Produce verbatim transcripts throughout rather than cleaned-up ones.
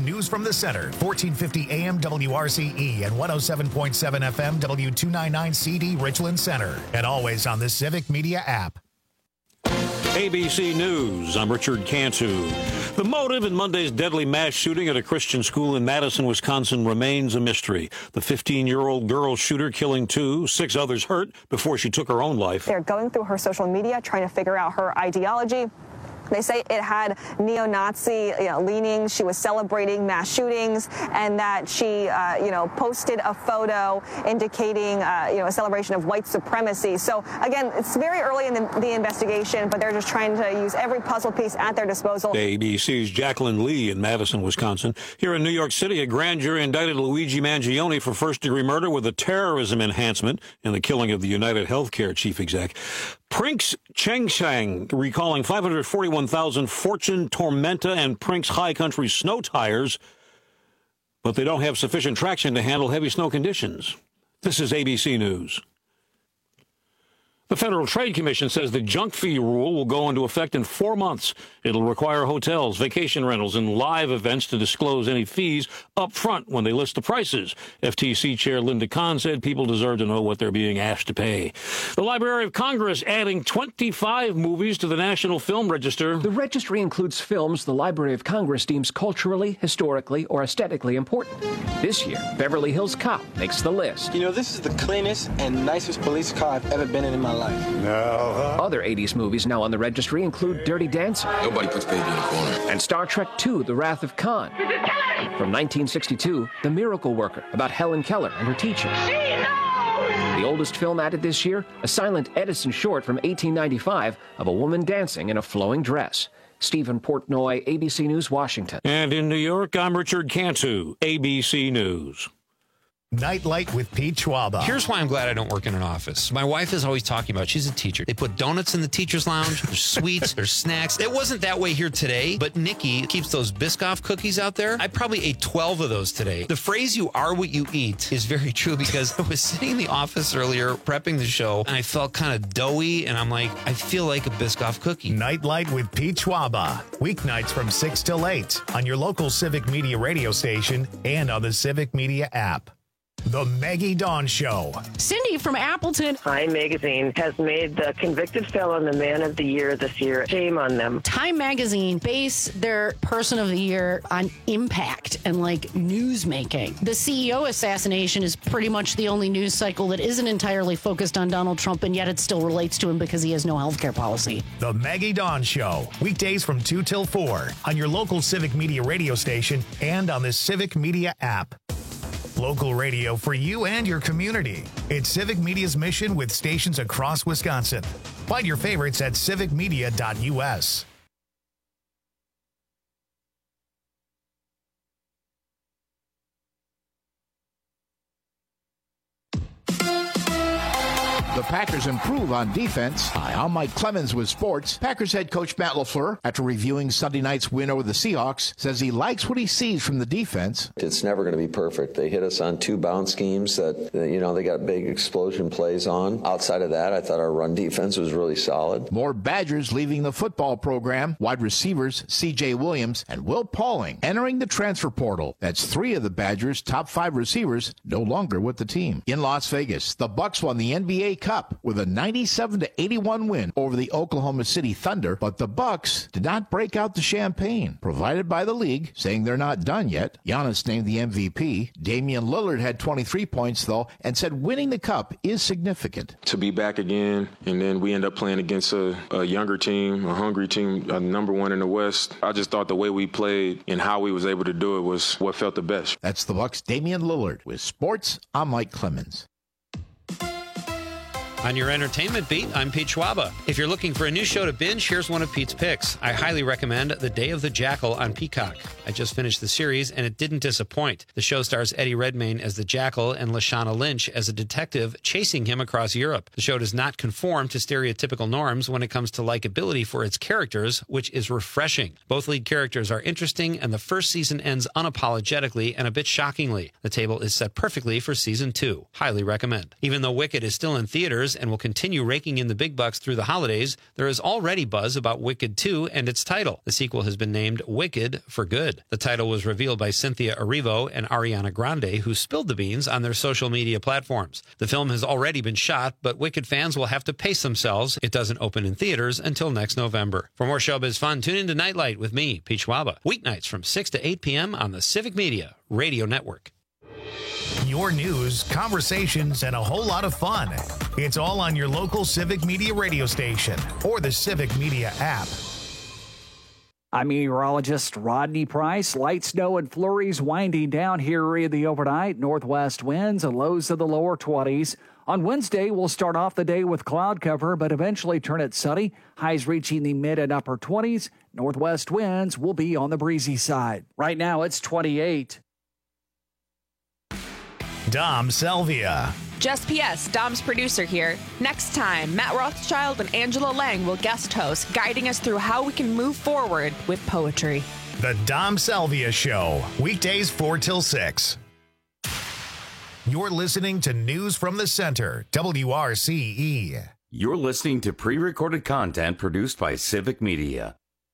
News from the Center, fourteen fifty A M W R C E and one oh seven point seven F M W two ninety-nine C D Richland Center. And always on the Civic Media app. A B C News, I'm Richard Cantu. The motive in Monday's deadly mass shooting at a Christian school in Madison, Wisconsin remains a mystery. The fifteen-year-old girl shooter killing two, six others hurt before she took her own life. They're going through her social media, trying to figure out her ideology. They say it had neo-Nazi you know, leanings. She was celebrating mass shootings, and that she, uh, you know, posted a photo indicating, uh, you know, a celebration of white supremacy. So again, it's very early in the, the investigation, but they're just trying to use every puzzle piece at their disposal. A B C's Jacqueline Lee in Madison, Wisconsin. Here in New York City, a grand jury indicted Luigi Mangione for first-degree murder with a terrorism enhancement in the killing of the United Healthcare chief exec. Brinks Chengshang recalling five hundred forty-one thousand Fortune, Tormenta, and Brinks High Country snow tires, but they don't have sufficient traction to handle heavy snow conditions. This is A B C News. The Federal Trade Commission says the junk fee rule will go into effect in four months. It'll require hotels, vacation rentals, and live events to disclose any fees up front when they list the prices. F T C Chair Linda Kahn said people deserve to know what they're being asked to pay. The Library of Congress adding twenty-five movies to the National Film Register. The registry includes films the Library of Congress deems culturally, historically, or aesthetically important. This year, Beverly Hills Cop makes the list. You know, this is the cleanest and nicest police car I've ever been in in my life. No. Other eighties movies now on the registry include Dirty Dancing. Nobody puts baby in the corner. And Star Trek two, The Wrath of Khan. From nineteen sixty-two, The Miracle Worker, about Helen Keller and her teaching. She knows! The oldest film added this year, a silent Edison short from eighteen ninety-five of a woman dancing in a flowing dress. Stephen Portnoy, A B C News, Washington. And in New York, I'm Richard Cantu, A B C News. Nightlight with Pete Schwaba. Here's why I'm glad I don't work in an office. My wife is always talking about, she's a teacher. They put donuts in the teacher's lounge. There's sweets. There's snacks. It wasn't that way here today, but Nikki keeps those Biscoff cookies out there. I probably ate twelve of those today. The phrase, you are what you eat, is very true because I was sitting in the office earlier prepping the show, and I felt kind of doughy, and I'm like, I feel like a Biscoff cookie. Nightlight with Pete Schwaba. Weeknights from six till eight on your local Civic Media radio station and on the Civic Media app. The Maggie Dawn Show. Cindy from Appleton. Time Magazine has made the convicted felon the man of the year this year. Shame on them. Time Magazine base their person of the year on impact and like news making. The C E O assassination is pretty much the only news cycle that isn't entirely focused on Donald Trump, and yet it still relates to him because he has no health care policy. The Maggie Dawn Show. Weekdays from two till four on your local Civic Media radio station and on the Civic Media app. Local radio for you and your community. It's Civic Media's mission with stations across Wisconsin. Find your favorites at civic media dot U S. The Packers improve on defense. Hi, I'm Mike Clemens with sports. Packers head coach Matt LaFleur, after reviewing Sunday night's win over the Seahawks, says he likes what he sees from the defense. It's never going to be perfect. They hit us on two bounce schemes that, you know, they got big explosion plays on. Outside of that, I thought our run defense was really solid. More Badgers leaving the football program. Wide receivers C J Williams and Will Pauling entering the transfer portal. That's three of the Badgers' top five receivers no longer with the team. In Las Vegas, the Bucks won the N B A Cup with a ninety-seven to eighty-one win over the Oklahoma City Thunder, but the Bucks did not break out the champagne provided by the league, saying they're not done yet. Giannis named the M V P. Damian Lillard had twenty-three points, though, and said winning the cup is significant. To be back again, and then we end up playing against a, a younger team, a hungry team, a number one in the West. I just thought the way we played and how we was able to do it was what felt the best. That's the Bucks' Damian Lillard. With sports, I'm Mike Clemens. On your entertainment beat, I'm Pete Schwaba. If you're looking for a new show to binge, here's one of Pete's picks. I highly recommend The Day of the Jackal on Peacock. I just finished the series, and it didn't disappoint. The show stars Eddie Redmayne as the Jackal and Lashana Lynch as a detective chasing him across Europe. The show does not conform to stereotypical norms when it comes to likability for its characters, which is refreshing. Both lead characters are interesting, and the first season ends unapologetically and a bit shockingly. The table is set perfectly for season two. Highly recommend. Even though Wicked is still in theaters, and will continue raking in the big bucks through the holidays, there is already buzz about Wicked two and its title. The sequel has been named Wicked for Good. The title was revealed by Cynthia Erivo and Ariana Grande, who spilled the beans on their social media platforms. The film has already been shot, but Wicked fans will have to pace themselves. It doesn't open in theaters until next November. For more showbiz fun, tune in to Nightlight with me, Pete Schwaba, weeknights from six to eight p.m. on the Civic Media Radio Network. Your news, conversations, and a whole lot of fun. It's all on your local Civic Media radio station or the Civic Media app. I'm meteorologist Rodney Price. Light snow and flurries winding down here in the overnight. Northwest winds and lows of the lower twenties. On Wednesday, we'll start off the day with cloud cover, but eventually turn it sunny. Highs reaching the mid and upper twenties. Northwest winds will be on the breezy side. Right now, it's twenty-eight. Dom Salvia. Just P S, Dom's producer here. Next time, Matt Rothschild and Angela Lang will guest host, guiding us through how we can move forward with poetry. The Dom Salvia Show, weekdays four till six. You're listening to News from the Center, W R C E. You're listening to pre-recorded content produced by Civic Media.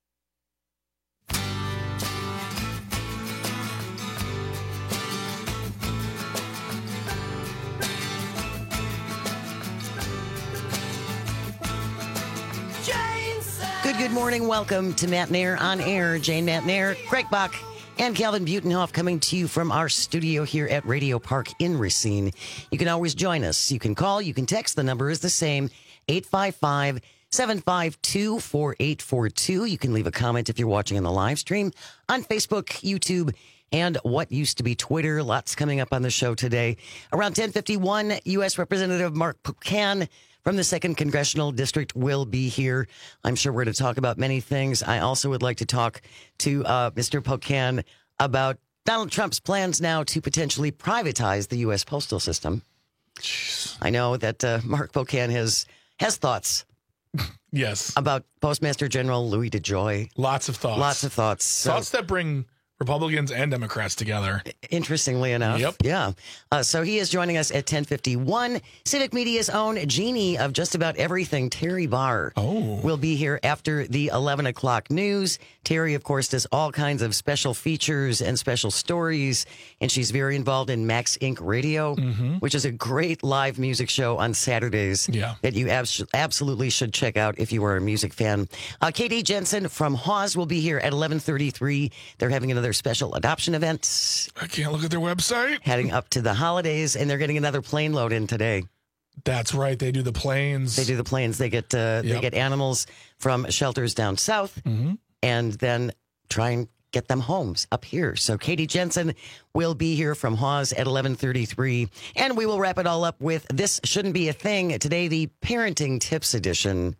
Good, good morning. Welcome to Matt Nair on Air. Jane Matt Nair, Greg Bach, and Calvin Butenhoff coming to you from our studio here at Radio Park in Racine. You can always join us. You can call, you can text. The number is the same, eight five five, seven five two, four eight four two. You can leave a comment if you're watching on the live stream on Facebook, YouTube, and what used to be Twitter. Lots coming up on the show today. Around ten fifty-one, U S Representative Mark Pocan from the second Congressional District will be here. I'm sure we're going to talk about many things. I also would like to talk to uh, Mister Pocan about Donald Trump's plans now to potentially privatize the U S postal system. Jeez. I know that uh, Mark Pocan has has thoughts. Yes. About Postmaster General Louis DeJoy. Lots of thoughts. Lots of thoughts. Thoughts so, that bring Republicans and Democrats together. Interestingly enough. Yep. Yeah. Uh, so he is joining us at ten fifty-one. Civic Media's own genie of just about everything, Terry Barr, oh. will be here after the eleven o'clock news. Terry, of course, does all kinds of special features and special stories, and she's very involved in Max Incorporated Radio, mm-hmm. which is a great live music show on Saturdays yeah. that you abs- absolutely should check out if you are a music fan. Uh, K D Jensen from Hawes will be here at eleven thirty-three. They're having another special adoption event. I can't look at their website. Heading up to the holidays, and they're getting another plane load in today. That's right. They do the planes. They do the planes. They get uh, yep. they get animals from shelters down south, mm-hmm. and then try and get them homes up here. So Katie Jensen will be here from Hawes at eleven thirty-three, and we will wrap it all up with This Shouldn't Be a Thing. Today, the Parenting Tips Edition.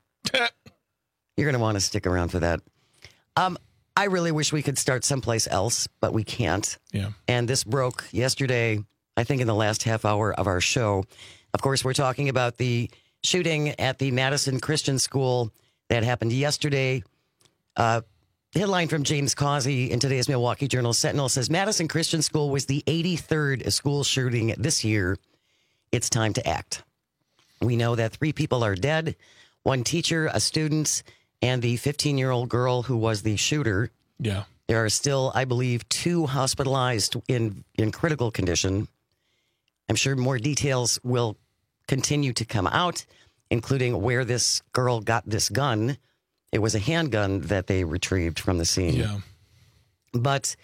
You're going to want to stick around for that. Um, I really wish we could start someplace else, but we can't. Yeah. And this broke yesterday, I think in the last half hour of our show. Of course, we're talking about the shooting at the Madison Christian School that happened yesterday. Uh, headline from James Causey in today's Milwaukee Journal Sentinel says, Madison Christian School was the eighty-third school shooting this year. It's time to act. We know that three people are dead, one teacher, a student, and the fifteen-year-old girl who was the shooter. Yeah. There are still, I believe, two hospitalized in, in critical condition. I'm sure more details will continue to come out, including where this girl got this gun. It was a handgun that they retrieved from the scene. Yeah. But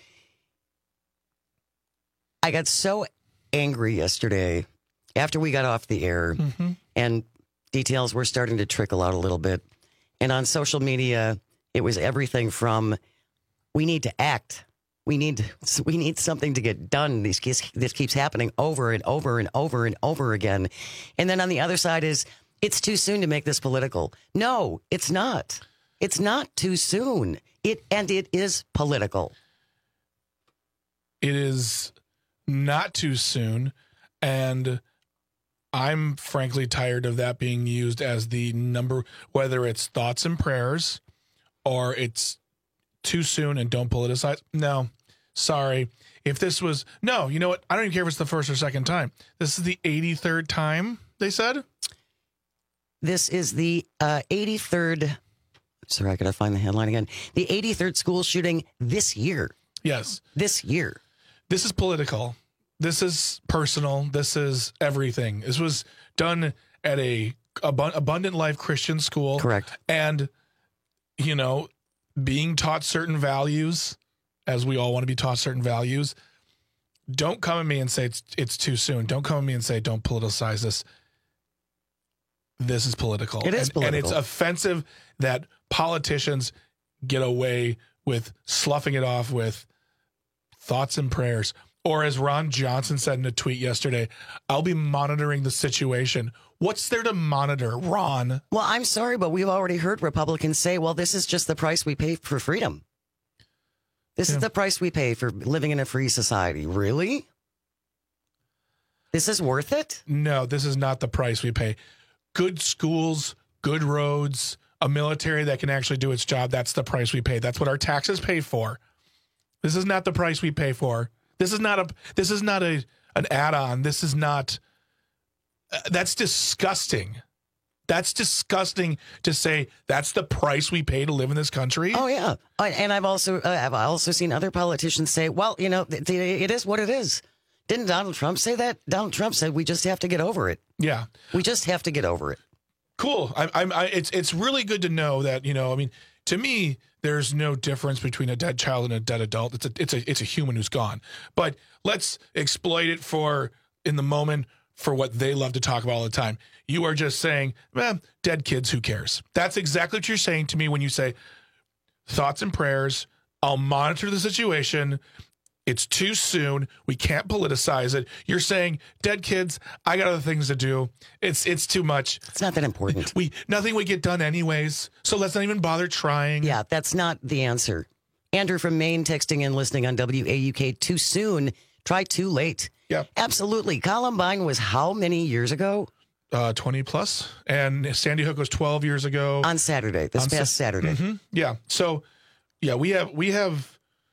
I got so angry yesterday after we got off the air, mm-hmm. and details were starting to trickle out a little bit. And on social media, it was everything from, we need to act. We need we need something to get done. These keeps, this keeps happening over and over and over and over again. And then on the other side is, it's too soon to make this political. No, it's not. It's not too soon. It and it is political. It is not too soon. And I'm frankly tired of that being used as the number, whether it's thoughts and prayers or it's too soon and don't politicize. No, sorry. If this was, no, you know what? I don't even care if it's the first or second time. This is the eighty-third time, they said? This is the uh, eighty-third. Sorry, I got to find the headline again. The eighty-third school shooting this year. Yes. This year. This is political. This is personal. This is everything. This was done at a Ab- Abundant Life Christian school. Correct. And, you know, being taught certain values, as we all want to be taught certain values. Don't come at me and say it's, it's too soon. Don't come at me and say don't politicize this. This is political. It is and, political. And it's offensive that politicians get away with sloughing it off with thoughts and prayers. Or as Ron Johnson said in a tweet yesterday, I'll be monitoring the situation. What's there to monitor, Ron? Well, I'm sorry, but we've already heard Republicans say, well, this is just the price we pay for freedom. This yeah. is the price we pay for living in a free society. Really? This is worth it? No, this is not the price we pay. Good schools, good roads, a military that can actually do its job, that's the price we pay. That's what our taxes pay for. This is not the price we pay for. This is not a this is not a an add-on. This is not uh, that's disgusting. That's disgusting to say that's the price we pay to live in this country. Oh yeah. And I've also uh, I've also seen other politicians say, well, you know, th- th- it is what it is. Didn't Donald Trump say that? Donald Trump said we just have to get over it. Yeah. We just have to get over it. Cool. I, I'm. I, it's it's really good to know that, you know. I mean, to me, there's no difference between a dead child and a dead adult. It's a it's a it's a human who's gone. But let's exploit it for in the moment for what they love to talk about all the time. You are just saying, man, dead kids. Who cares? That's exactly what you're saying to me when you say thoughts and prayers. I'll monitor the situation. It's too soon. We can't politicize it. You're saying, dead kids, I got other things to do. It's it's too much. It's not that important. We nothing would get done anyways, so let's not even bother trying. Yeah, that's not the answer. Andrew from Maine texting and listening on W A U K. Too soon. Try too late. Yeah. Absolutely. Columbine was how many years ago? Uh, twenty plus. And Sandy Hook was twelve years ago. On Saturday, this on past sa- Saturday. Mm-hmm. Yeah. So, yeah, we have we have...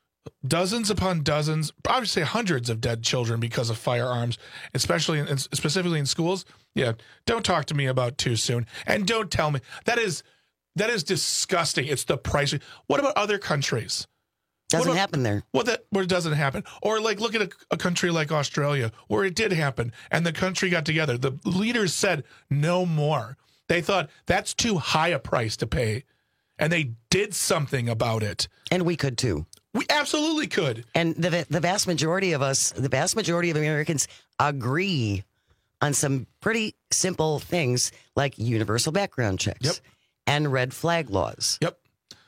dozens upon dozens, obviously hundreds of dead children because of firearms, especially in, specifically in schools. Yeah, don't talk to me about too soon, and don't tell me that is that is disgusting. It's the price. What about other countries? Doesn't about, happen there. What that where it doesn't happen, or like look at a, a country like Australia where it did happen, and the country got together. The leaders said no more. They thought that's too high a price to pay, and they did something about it. And we could too. We absolutely could. And the the vast majority of us, the vast majority of Americans agree on some pretty simple things like universal background checks yep. and red flag laws. Yep.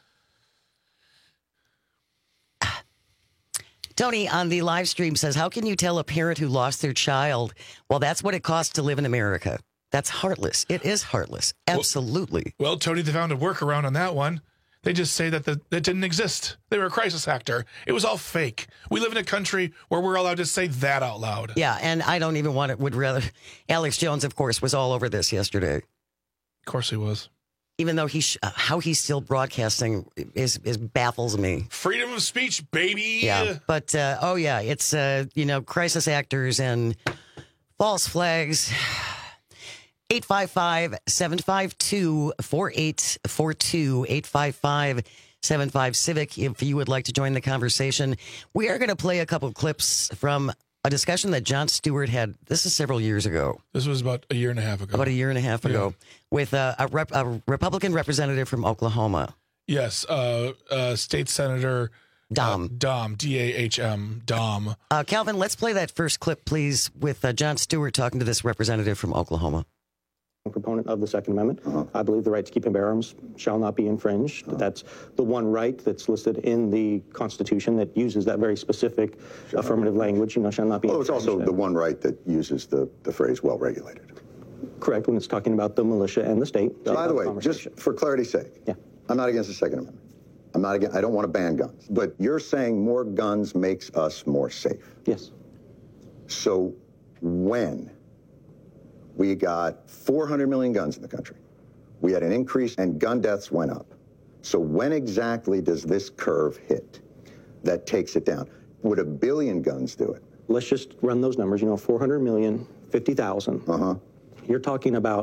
Tony on the live stream says, how can you tell a parent who lost their child, well, that's what it costs to live in America? That's heartless. It is heartless. Absolutely. Well, well Tony, they found a workaround on that one. They just say that the, that didn't exist. They were a crisis actor. It was all fake. We live in a country where we're allowed to say that out loud. Yeah, and I don't even want it. Would rather. Alex Jones, of course, was all over this yesterday. Of course he was. Even though he, sh- uh, how he's still broadcasting is is baffles me. Freedom of speech, baby. Yeah, but uh, oh yeah, it's uh, you know crisis actors and false flags. eight five five, seven five two, four eight four two, eight five five, seven five Civic, if you would like to join the conversation. We are going to play a couple clips from a discussion that Jon Stewart had. This is several years ago. This was about a year and a half ago. About a year and a half ago yeah. with a, a, rep, a Republican representative from Oklahoma. Yes, uh, uh, State Senator Dom. Uh, Dom, D A H M, Dom. Uh, Calvin, let's play that first clip, please, with uh, Jon Stewart talking to this representative from Oklahoma. Proponent of the Second Amendment. Uh-huh. I believe the right to keep and bear arms shall not be infringed. Uh-huh. That's the one right that's listed in the Constitution that uses that very specific shall affirmative language, you know, shall not be well, infringed. It's also the one right that uses the, the phrase well-regulated. Correct, when it's talking about the militia and the state. So by the way, just for clarity's sake, yeah. I'm not against the Second Amendment. I'm not against, I don't want to ban guns. But you're saying more guns makes us more safe. Yes. So when we got four hundred million guns in the country, we had an increase and gun deaths went up. So when exactly does this curve hit that takes it down? Would a billion guns do it? Let's just run those numbers. You know, four hundred million, fifty thousand. Uh-huh. You're talking about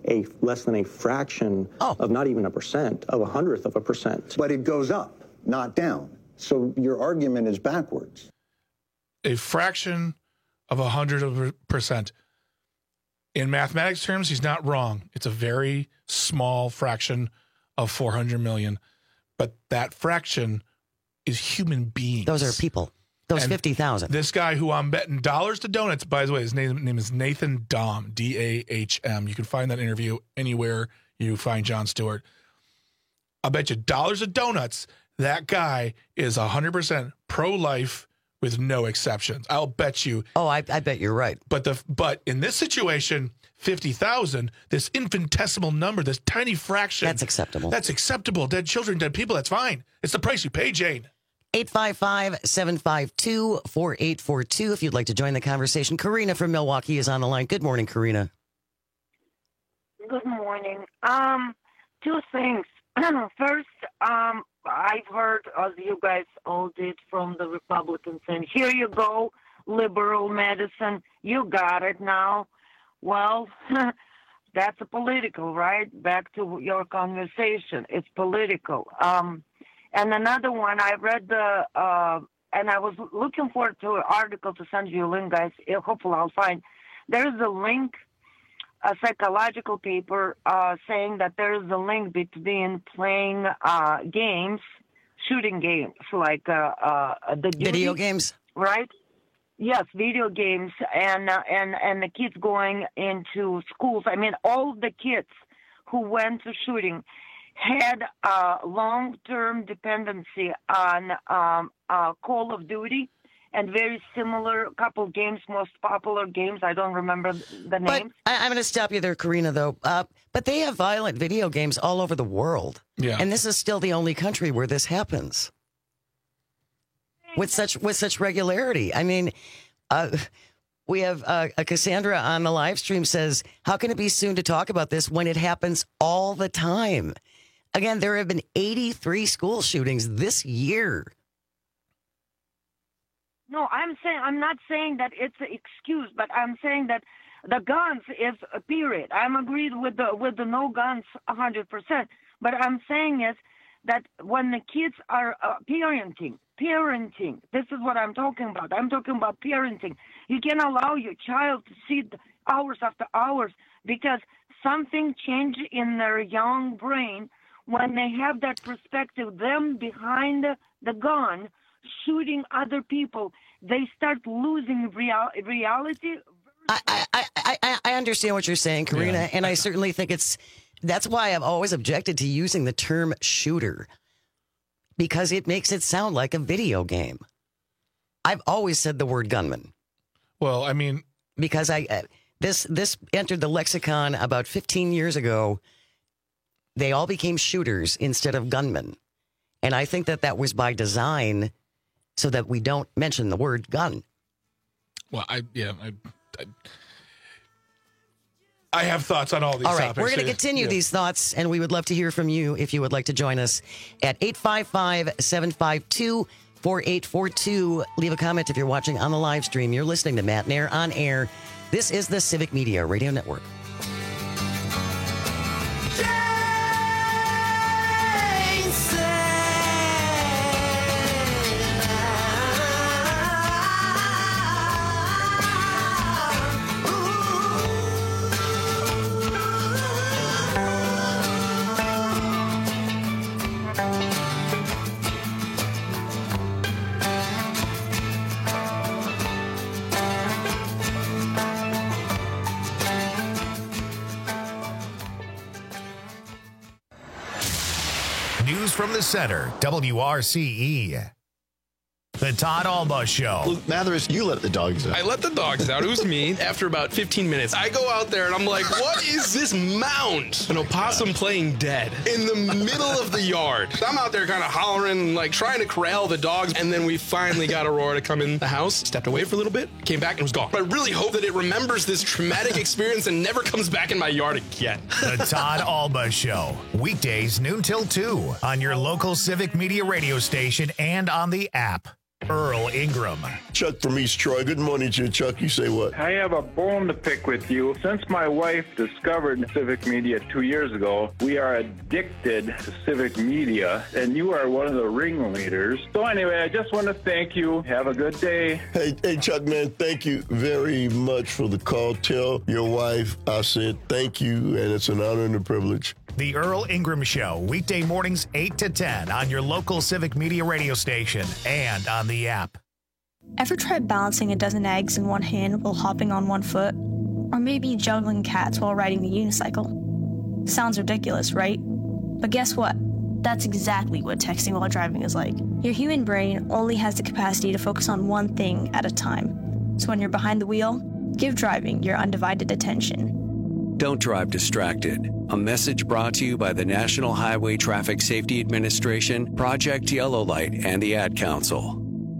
a less than a fraction oh. of not even a percent, of a hundredth of a percent. But it goes up, not down. So your argument is backwards. A fraction of a hundred percent. In mathematics terms, he's not wrong. It's a very small fraction of four hundred million. But that fraction is human beings. Those are people. Those fifty thousand. This guy who I'm betting dollars to donuts, by the way, his name, name is Nathan Dahm, D A H M. You can find that interview anywhere you find Jon Stewart. I'll bet you dollars to donuts that guy is one hundred percent pro-life with no exceptions. I'll bet you. Oh, I, I bet you're right. But the but in this situation, fifty thousand, this infinitesimal number, this tiny fraction. That's acceptable. That's acceptable. Dead children, dead people, that's fine. It's the price you pay, Jane. eight five five, seven five two, four eight four two if you'd like to join the conversation. Karina from Milwaukee is on the line. Good morning, Karina. Good morning. Um, two things. First, um, I've heard, as you guys all did, from the Republicans, and here you go, liberal medicine. You got it now. Well, that's a political, right? Back to your conversation. It's political. Um, and another one, I read the, uh, and I was looking forward to an article to send you a link, guys. Hopefully I'll find. There's a link, a psychological paper uh, saying that there is a link between playing uh, games, shooting games, like uh, uh, the duty, video games, right? Yes, video games, and uh, and and the kids going into schools. I mean, all the kids who went to shooting had a long-term dependency on um, uh, Call of Duty. And very similar couple games, most popular games. I don't remember the names. But I, I'm going to stop you there, Karina, though. Uh, but they have violent video games all over the world. Yeah. And this is still the only country where this happens with such with such regularity. I mean, uh, we have uh, a Cassandra on the live stream says, how can it be soon to talk about this when it happens all the time? Again, there have been eighty-three school shootings this year. No, I'm saying I'm not saying that it's an excuse, but I'm saying that the guns is a period. I'm agreed with the with the no guns one hundred percent. But I'm saying is that when the kids are uh, parenting, parenting, this is what I'm talking about. I'm talking about parenting. You can allow your child to sit hours after hours because something changed in their young brain when they have that perspective, them behind the, the gun, shooting other people, they start losing real, reality. I, I, I, I understand what you're saying, Karina, yeah. And I certainly think it's, that's why I've always objected to using the term shooter, because it makes it sound like a video game. I've always said the word gunman. Well, I mean, because I, uh, this, this entered the lexicon about fifteen years ago. They all became shooters instead of gunmen. And I think that that was by design, so that we don't mention the word gun. Well, I yeah, I, I, I have thoughts on all these all right, topics. We're going to continue yeah. these thoughts, and we would love to hear from you if you would like to join us at eight five five, seven five two, four eight four two. Leave a comment if you're watching on the live stream. You're listening to Matt Nair on air. This is the Civic Media Radio Network. From the center, W R C E. The Todd Alba Show. Luke Mathers, you let the dogs out. I let the dogs out. It was me. After about fifteen minutes, I go out there and I'm like, what is this mound? An opossum playing dead in the middle of the yard. I'm out there kind of hollering, like trying to corral the dogs. And then we finally got Aurora to come in the house, stepped away for a little bit, came back and was gone. But I really hope that it remembers this traumatic experience and never comes back in my yard again. The Todd Alba Show. Weekdays noon till two on your local Civic Media radio station and on the app. Earl Ingram. Chuck from East Troy. Good morning to you, Chuck. You say what? I have a bone to pick with you. Since my wife discovered civic media two years ago, we are addicted to civic media, and you are one of the ringleaders. So anyway, I just want to thank you. Have a good day. Hey, hey, Chuck, man, thank you very much for the call. Tell your wife I said thank you, and it's an honor and a privilege. The Earl Ingram Show, weekday mornings eight to ten on your local civic media radio station and on the app. Ever tried balancing a dozen eggs in one hand while hopping on one foot? Or maybe juggling cats while riding a unicycle? Sounds ridiculous, right? But guess what? That's exactly what texting while driving is like. Your human brain only has the capacity to focus on one thing at a time. So when you're behind the wheel, give driving your undivided attention. Don't drive distracted. A message brought to you by the National Highway Traffic Safety Administration, Project Yellow Light, and the Ad Council.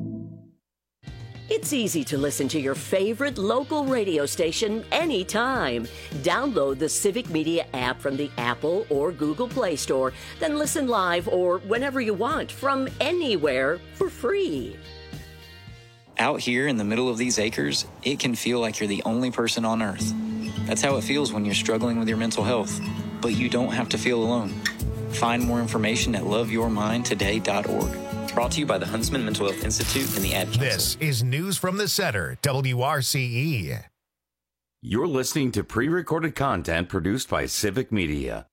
It's easy to listen to your favorite local radio station anytime. Download the Civic Media app from the Apple or Google Play Store, then listen live or whenever you want from anywhere for free. Out here in the middle of these acres, it can feel like you're the only person on Earth. That's how it feels when you're struggling with your mental health. But you don't have to feel alone. Find more information at love your mind today dot org. Brought to you by the Huntsman Mental Health Institute and the Ad Council. This is News from the Center, W R C E. You're listening to pre-recorded content produced by Civic Media.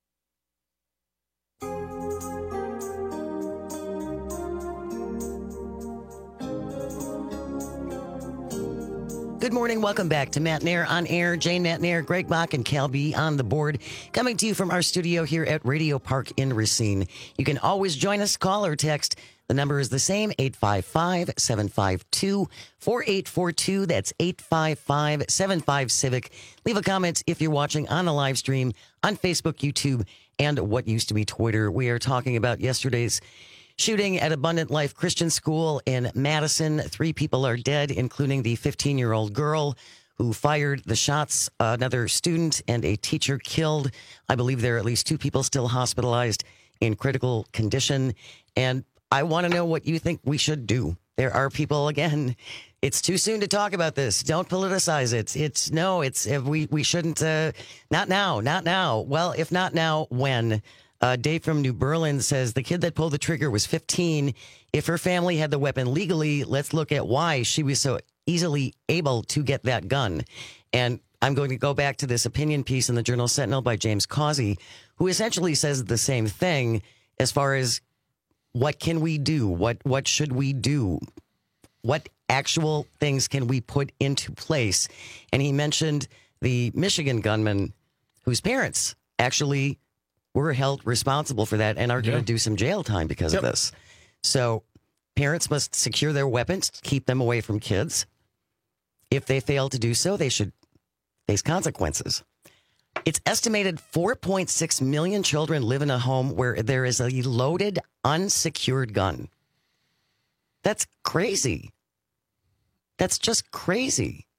Good morning. Welcome back to Matt Nair on Air. Jane Matt Nair, Greg Bach, and Cal B on the board. Coming to you from our studio here at Radio Park in Racine. You can always join us, call or text. The number is the same, eight five five, seven five two, four eight four two. That's eight five five, seven five, CIVIC. Leave a comment if you're watching on the live stream on Facebook, YouTube, and what used to be Twitter. We are talking about yesterday's shooting at Abundant Life Christian School in Madison. Three people are dead, including the fifteen-year-old girl who fired the shots. Another student and a teacher killed. I believe there are at least two people still hospitalized in critical condition. And I want to know what you think we should do. There are people, again, it's too soon to talk about this. Don't politicize it. It's no, it's we, we shouldn't. Uh, not now, not now. Well, if not now, when? Uh, Dave from New Berlin says the kid that pulled the trigger was fifteen. If her family had the weapon legally, let's look at why she was so easily able to get that gun. And I'm going to go back to this opinion piece in the Journal Sentinel by James Causey, who essentially says the same thing as far as what can we do? What what should we do? What actual things can we put into place? And he mentioned the Michigan gunman whose parents actually were held responsible for that and are going to Yeah. do some jail time because Yep. of this. So parents must secure their weapons, keep them away from kids. If they fail to do so, they should face consequences. It's estimated four point six million children live in a home where there is a loaded, unsecured gun. That's crazy. That's just crazy.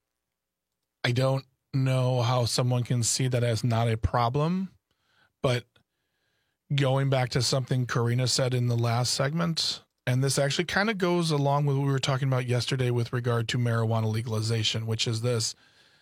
I don't know how someone can see that as not a problem, but going back to something Karina said in the last segment, and this actually kind of goes along with what we were talking about yesterday with regard to marijuana legalization, which is this.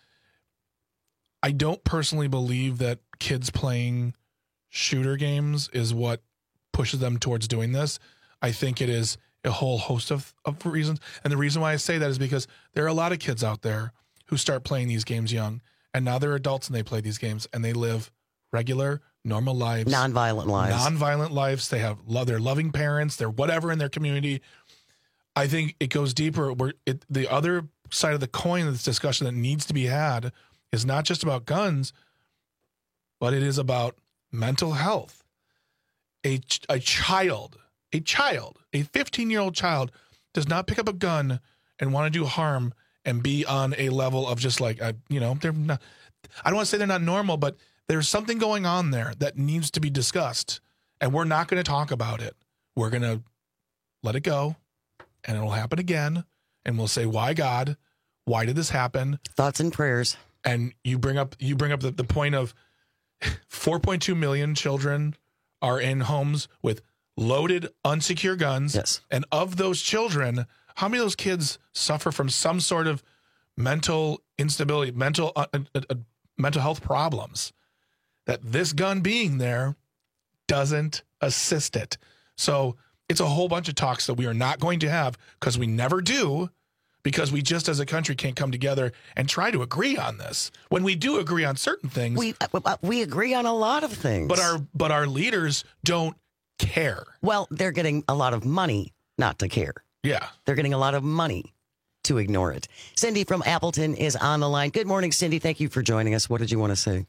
I don't personally believe that kids playing shooter games is what pushes them towards doing this. I think it is a whole host of, of reasons. And the reason why I say that is because there are a lot of kids out there who start playing these games young, and now they're adults and they play these games and they live regular, normal lives. Nonviolent lives. Nonviolent lives. They have lo- they're loving parents. They're whatever in their community. I think it goes deeper. Where it, the other side of the coin of this discussion that needs to be had is not just about guns, but it is about mental health. A, ch- a child, a child, a fifteen-year-old child does not pick up a gun and want to do harm and be on a level of just like, uh, you know, they're not, I don't want to say they're not normal, but there's something going on there that needs to be discussed, and we're not going to talk about it. We're going to let it go, and it'll happen again, and we'll say, why God? Why did this happen? Thoughts and prayers. And you bring up you bring up the, the point of four point two million children are in homes with loaded, unsecure guns. Yes. And of those children, how many of those kids suffer from some sort of mental instability, mental uh, uh, uh, mental health problems, that this gun being there doesn't assist it? So it's a whole bunch of talks that we are not going to have, because we never do, because we just as a country can't come together and try to agree on this. When we do agree on certain things, we uh, we agree on a lot of things. But our but our leaders don't care. Well, they're getting a lot of money not to care. Yeah. They're getting a lot of money to ignore it. Cindy from Appleton is on the line. Good morning, Cindy. Thank you for joining us. What did you want to say?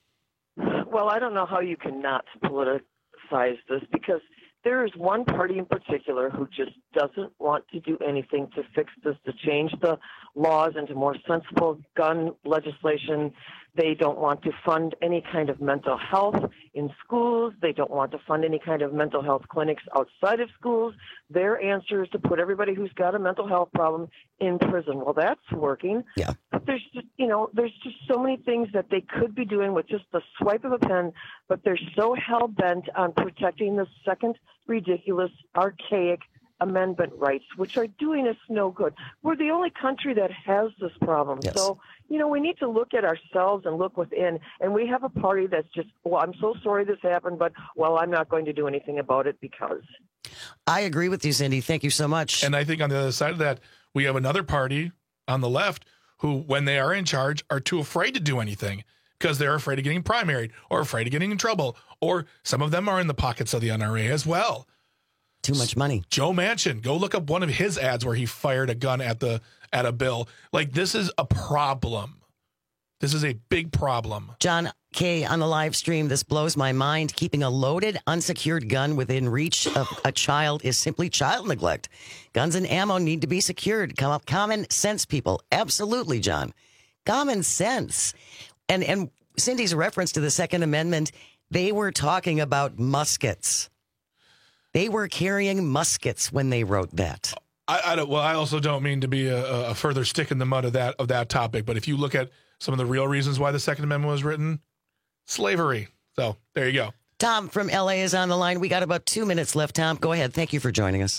Well, I don't know how you cannot politicize this, because there is one party in particular who just doesn't want to do anything to fix this, to change the laws into more sensible gun legislation. They don't want to fund any kind of mental health in schools. They don't want to fund any kind of mental health clinics outside of schools. Their answer is to put everybody who's got a mental health problem in prison. Well, that's working. Yeah. But there's just, you know, there's just so many things that they could be doing with just the swipe of a pen, but they're so hell-bent on protecting the second ridiculous, archaic amendment rights, which are doing us no good. We're the only country that has this problem. Yes. So, you know, we need to look at ourselves and look within. And we have a party that's just, well, I'm so sorry this happened, but, well, I'm not going to do anything about it because. I agree with you, Cindy. Thank you so much. And I think on the other side of that, we have another party on the left who, when they are in charge, are too afraid to do anything because they're afraid of getting primaried or afraid of getting in trouble. Or some of them are in the pockets of the N R A as well. Too much money. Joe Manchin, go look up one of his ads where he fired a gun at the at a bill. Like, this is a problem. This is a big problem. John K. on the live stream, this blows my mind. Keeping a loaded, unsecured gun within reach of a child is simply child neglect. Guns and ammo need to be secured. Come up, common sense, people. Absolutely, John. Common sense. And and Cindy's reference to the Second Amendment, they were talking about muskets. They were carrying muskets when they wrote that. I, I don't. Well, I also don't mean to be a, a further stick in the mud of that of that topic. But if you look at some of the real reasons why the Second Amendment was written, slavery. So there you go. Tom from L A is on the line. We got about two minutes left. Tom, go ahead. Thank you for joining us.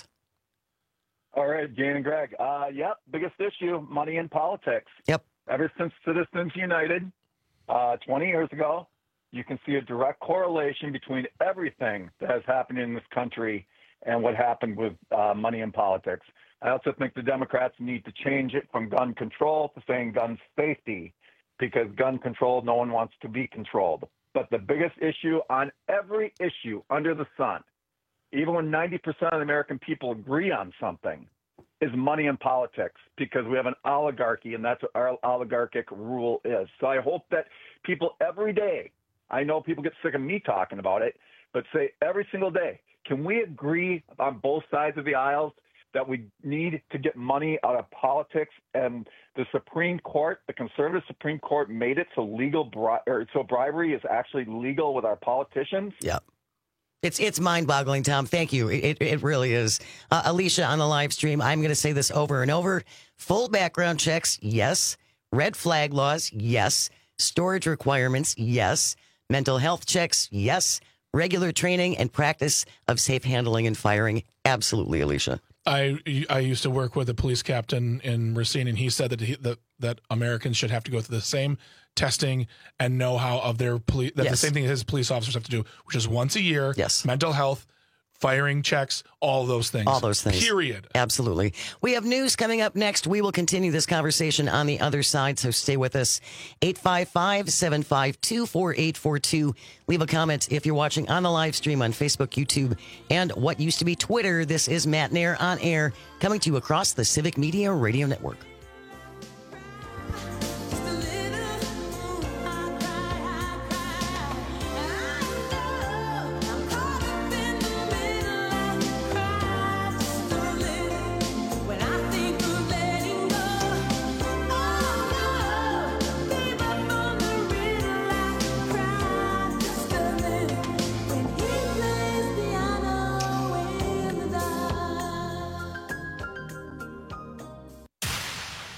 All right, Jane and Greg. Uh, yep, biggest issue: money in politics. Yep. Ever since Citizens United, uh, twenty years ago, you can see a direct correlation between everything that has happened in this country and what happened with uh, money in politics. I also think the Democrats need to change it from gun control to saying gun safety, because gun control, no one wants to be controlled. But the biggest issue on every issue under the sun, even when ninety percent of the American people agree on something, is money in politics, because we have an oligarchy, and that's what our oligarchic rule is. So I hope that people every day, I know people get sick of me talking about it, but say every single day, can we agree on both sides of the aisles that we need to get money out of politics? And the Supreme Court, the conservative Supreme Court, made it so legal bri- or so bribery is actually legal with our politicians. Yeah. It's it's mind-boggling, Tom. Thank you. It it really is. Uh, Alicia on the live stream, I'm going to say this over and over. Full background checks, yes. Red flag laws, yes. Storage requirements, yes. Mental health checks, yes. Regular training and practice of safe handling and firing, absolutely, Alicia. I I used to work with a police captain in Racine, and he said that he, that that Americans should have to go through the same testing and know-how of their police. That Yes. the same thing his police officers have to do, which is once a year. Yes. Mental health, firing checks, all those things. All those things. Period. Absolutely. We have news coming up next. We will continue this conversation on the other side, so stay with us. eight five five, seven five two, four eight four two. Leave a comment if you're watching on the live stream on Facebook, YouTube, and what used to be Twitter. This is Matt Nair on air, coming to you across the Civic Media Radio Network.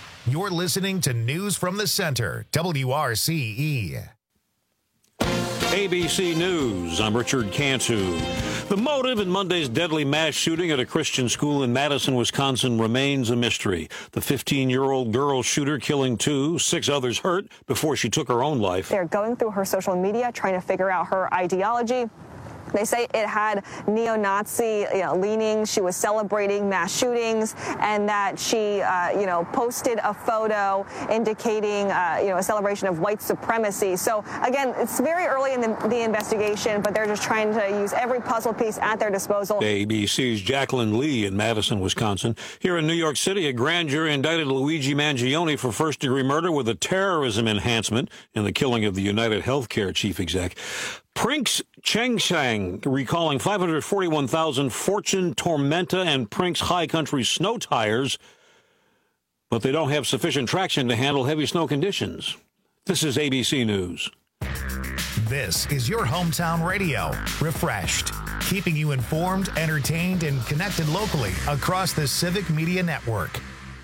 You're listening to News from the Center, W R C E. A B C News, I'm Richard Cantu. The motive in Monday's deadly mass shooting at a Christian school in Madison, Wisconsin remains a mystery. The fifteen-year-old girl shooter killing two, six others hurt before she took her own life. They're going through her social media, trying to figure out her ideology. They say it had neo-Nazi you know, leanings. She was celebrating mass shootings, and that she, uh, you know, posted a photo indicating, uh, you know, a celebration of white supremacy. So again, it's very early in the, the investigation, but they're just trying to use every puzzle piece at their disposal. A B C's Jacqueline Lee in Madison, Wisconsin. Here in New York City, a grand jury indicted Luigi Mangione for first-degree murder with a terrorism enhancement in the killing of the United Healthcare chief exec. Prinks Chengsang recalling five hundred forty-one thousand Fortune, Tormenta, and Prinks High Country snow tires, but they don't have sufficient traction to handle heavy snow conditions. This is A B C News. This is your hometown radio, refreshed, keeping you informed, entertained, and connected locally across the Civic Media Network.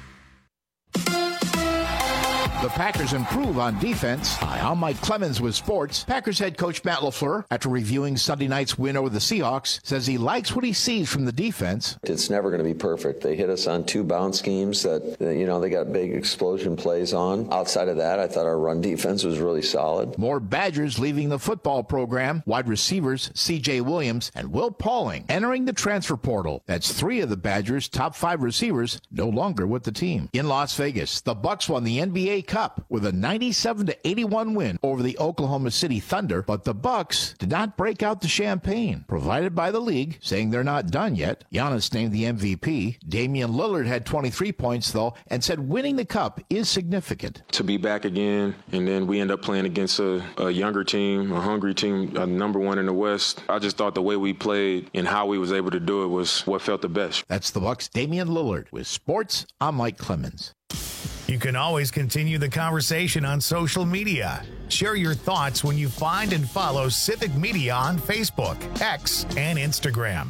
The Packers improve on defense. Hi, I'm Mike Clemens with sports. Packers head coach Matt LaFleur, after reviewing Sunday night's win over the Seahawks, says he likes what he sees from the defense. It's never going to be perfect. They hit us on two bounce schemes that, you know, they got big explosion plays on. Outside of that, I thought our run defense was really solid. More Badgers leaving the football program. Wide receivers C J Williams and Will Pauling entering the transfer portal. That's three of the Badgers' top five receivers no longer with the team. In Las Vegas, the Bucks won the N B A Cup with a ninety-seven to eighty-one win over the Oklahoma City Thunder, but the Bucks did not break out the champagne provided by the league, saying they're not done yet. Giannis named the M V P. Damian Lillard had twenty-three points, though, and said winning the Cup is significant. To be back again, and then we end up playing against a, a younger team, a hungry team, a number one in the West. I just thought the way we played and how we was able to do it was what felt the best. That's the Bucks' Damian Lillard. With sports, I'm Mike Clemens. You can always continue the conversation on social media. Share your thoughts when you find and follow Civic Media on Facebook, X, and Instagram.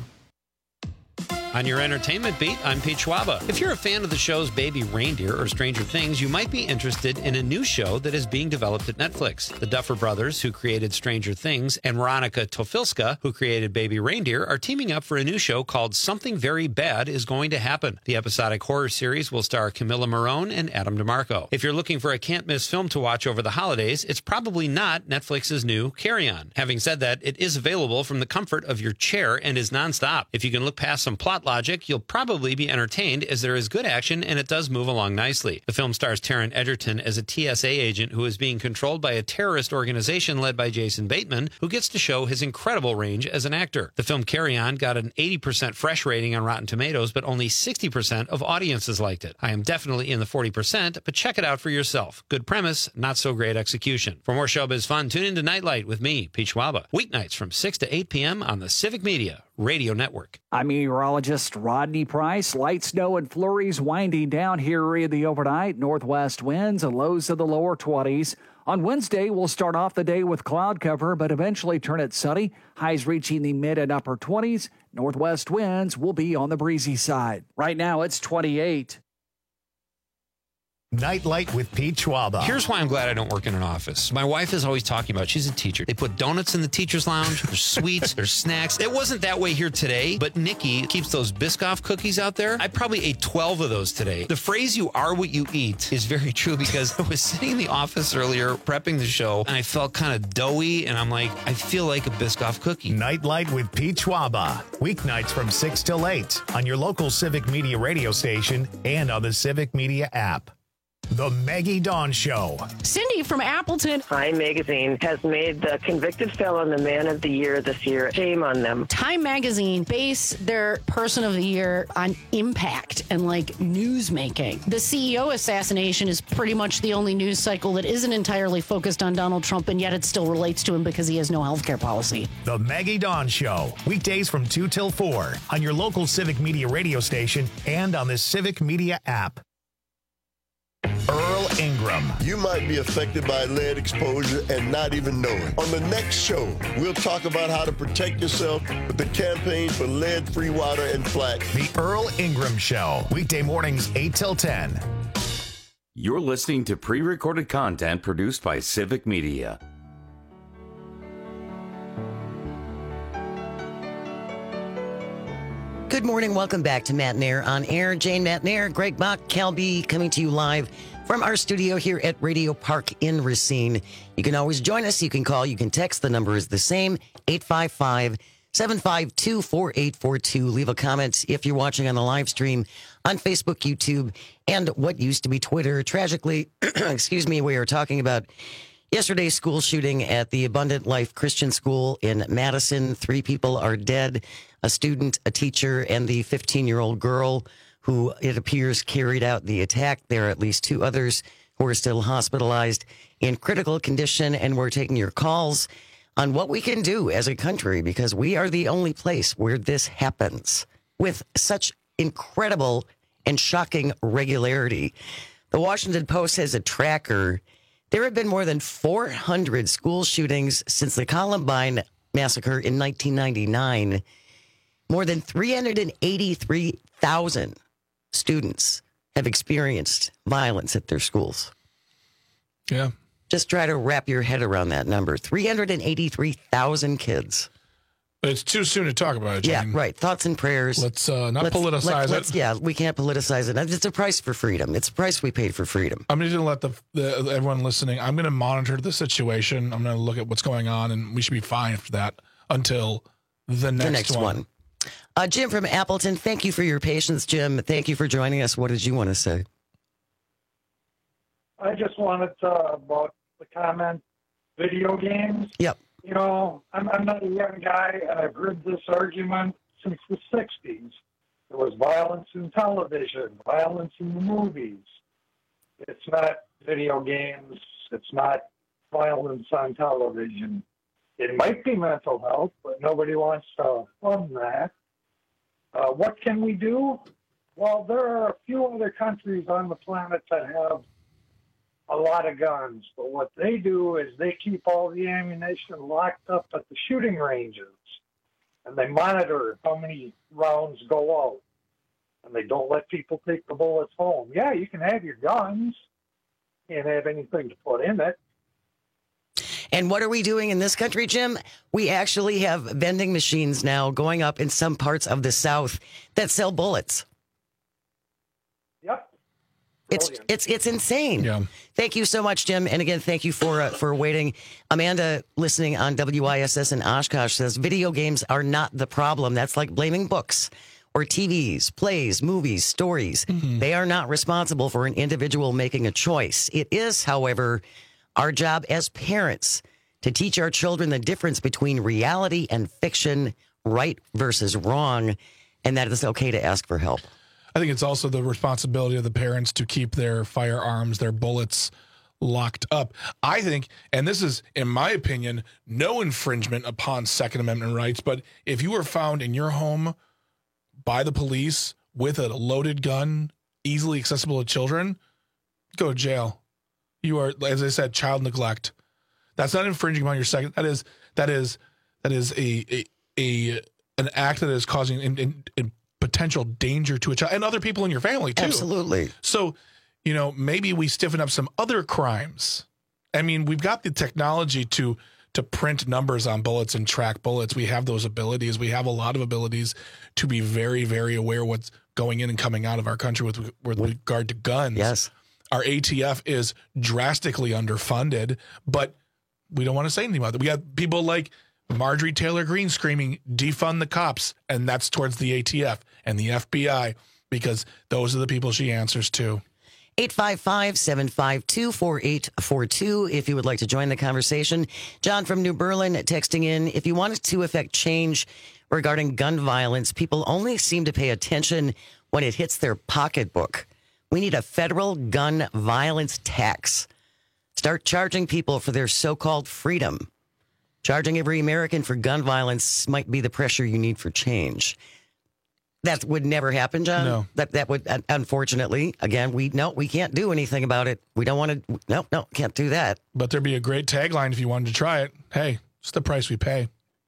On your entertainment beat, I'm Pete Schwaba. If you're a fan of the shows Baby Reindeer or Stranger Things, you might be interested in a new show that is being developed at Netflix. The Duffer Brothers, who created Stranger Things, and Veronica Tofilska, who created Baby Reindeer, are teaming up for a new show called Something Very Bad Is Going to Happen. The episodic horror series will star Camilla Morrone and Adam DeMarco. If you're looking for a can't-miss film to watch over the holidays, it's probably not Netflix's new Carry On. Having said that, it is available from the comfort of your chair and is nonstop. If you can look past some plot logic, you'll probably be entertained as there is good action and it does move along nicely. The film stars Taron Egerton as a T S A agent who is being controlled by a terrorist organization led by Jason Bateman, who gets to show his incredible range as an actor. The film Carry On got an eighty percent fresh rating on Rotten Tomatoes, but only sixty percent of audiences liked it. I am definitely in the forty percent, but check it out for yourself. Good premise, not so great execution. For more showbiz fun, tune into Nightlight with me, Pete Schwaba, weeknights from six to eight p.m. on the Civic Media Radio Network. I'm meteorologist Rodney Price. Light snow and flurries winding down here in the overnight. Northwest winds and lows of the lower twenties. On Wednesday, we'll start off the day with cloud cover, but eventually turn it sunny. Highs reaching the mid and upper twenties. Northwest winds will be on the breezy side. Right now, it's twenty-eight. Nightlight with Pete Schwaba. Here's why I'm glad I don't work in an office. My wife is always talking about, she's a teacher. They put donuts in the teacher's lounge. There's sweets, there's snacks. It wasn't that way here today, but Nikki keeps those Biscoff cookies out there. I probably ate twelve of those today. The phrase "you are what you eat" is very true because I was sitting in the office earlier prepping the show and I felt kind of doughy and I'm like, I feel like a Biscoff cookie. Nightlight with Pete Schwaba. Weeknights from six till eight on your local Civic Media radio station and on the Civic Media app. The Maggie Dawn Show. Cindy from Appleton. Time Magazine has made the convicted felon the man of the year this year. Shame on them. Time Magazine base their person of the year on impact and like news making. The C E O assassination is pretty much the only news cycle that isn't entirely focused on Donald Trump, and yet it still relates to him because he has no health care policy. The Maggie Dawn Show. Weekdays from two till four on your local Civic Media radio station and on the Civic Media app. Earl Ingram. You might be affected by lead exposure and not even know it. On the next show, we'll talk about how to protect yourself with the campaign for lead-free water and flax. The Earl Ingram Show. Weekday mornings eight till ten. You're listening to pre-recorded content produced by Civic Media. Good morning. Welcome back to Matt and Air on Air. Jane, Matt and Air, Greg Bach, Cal B coming to you live from our studio here at Radio Park in Racine. You can always join us. You can call. You can text. The number is the same, eight five five, seven five two, four eight four two. Leave a comment if you're watching on the live stream on Facebook, YouTube, and what used to be Twitter. Tragically, excuse me, we are talking about yesterday's school shooting at the Abundant Life Christian School in Madison. Three people are dead, a student, a teacher, and the fifteen-year-old girl who it appears carried out the attack. There are at least two others who are still hospitalized in critical condition, and we're taking your calls on what we can do as a country, because we are the only place where this happens with such incredible and shocking regularity. The Washington Post has a tracker. There have been more than four hundred school shootings since the Columbine massacre in nineteen ninety-nine. More than three hundred eighty-three thousand students have experienced violence at their schools. Yeah. Just try to wrap your head around that number. three hundred eighty-three thousand kids. But it's too soon to talk about it, Jane. Yeah, right. Thoughts and prayers. Let's uh, not let's, politicize let's, it. Let's, yeah, we can't politicize it. It's a price for freedom. It's a price we paid for freedom. I'm just going to let the, the everyone listening, I'm going to monitor the situation. I'm going to look at what's going on, and we should be fine after that until the next, the next one. one. Uh, Jim from Appleton, thank you for your patience, Jim. Thank you for joining us. What did you want to say? I just wanted to, about the comment, video games. Yep. You know, I'm, I'm not a young guy, and I've heard this argument since the sixties. There was violence in television, violence in the movies. It's not video games. It's not violence on television. It might be mental health, but nobody wants to fund that. Uh, what can we do? Well, there are a few other countries on the planet that have a lot of guns, but what they do is they keep all the ammunition locked up at the shooting ranges, and they monitor how many rounds go out, and they don't let people take the bullets home. Yeah, you can have your guns, can't have anything to put in it. And what are we doing in this country, Jim? We actually have vending machines now going up in some parts of the South that sell bullets. Yep. It's it's it's insane. Yeah. Thank you so much, Jim. And again, thank you for uh, for waiting. Amanda, listening on W I S S in Oshkosh, says video games are not the problem. That's like blaming books or T Vs, plays, movies, stories. Mm-hmm. They are not responsible for an individual making a choice. It is, however, our job as parents to teach our children the difference between reality and fiction, right versus wrong, and that it's okay to ask for help. I think it's also the responsibility of the parents to keep their firearms, their bullets locked up. I think, and this is, in my opinion, no infringement upon Second Amendment rights, but if you were found in your home by the police with a loaded gun, easily accessible to children, go to jail. You are, as I said, child neglect. That's not infringing upon your second. That is that is that is a a, a an act that is causing in, in, in potential danger to a child and other people in your family too. Absolutely. So, you know, maybe we stiffen up some other crimes. I mean, we've got the technology to to print numbers on bullets and track bullets. We have those abilities. We have a lot of abilities to be very, very aware what's going in and coming out of our country with with regard to guns. Yes. Our A T F is drastically underfunded, but we don't want to say anything about it. We have people like Marjorie Taylor Greene screaming, defund the cops, and that's towards the A T F and the F B I, because those are the people she answers to. eight five five, seven five two, four eight four two if you would like to join the conversation. John from New Berlin texting in, if you wanted to affect change regarding gun violence, people only seem to pay attention when it hits their pocketbook. We need a federal gun violence tax. Start charging people for their so-called freedom. Charging every American for gun violence might be the pressure you need for change. That would never happen, John. No. That that would, unfortunately, again, we no, we can't do anything about it. We don't want to. No, no, can't do that. But there'd be a great tagline if you wanted to try it. Hey, it's the price we pay.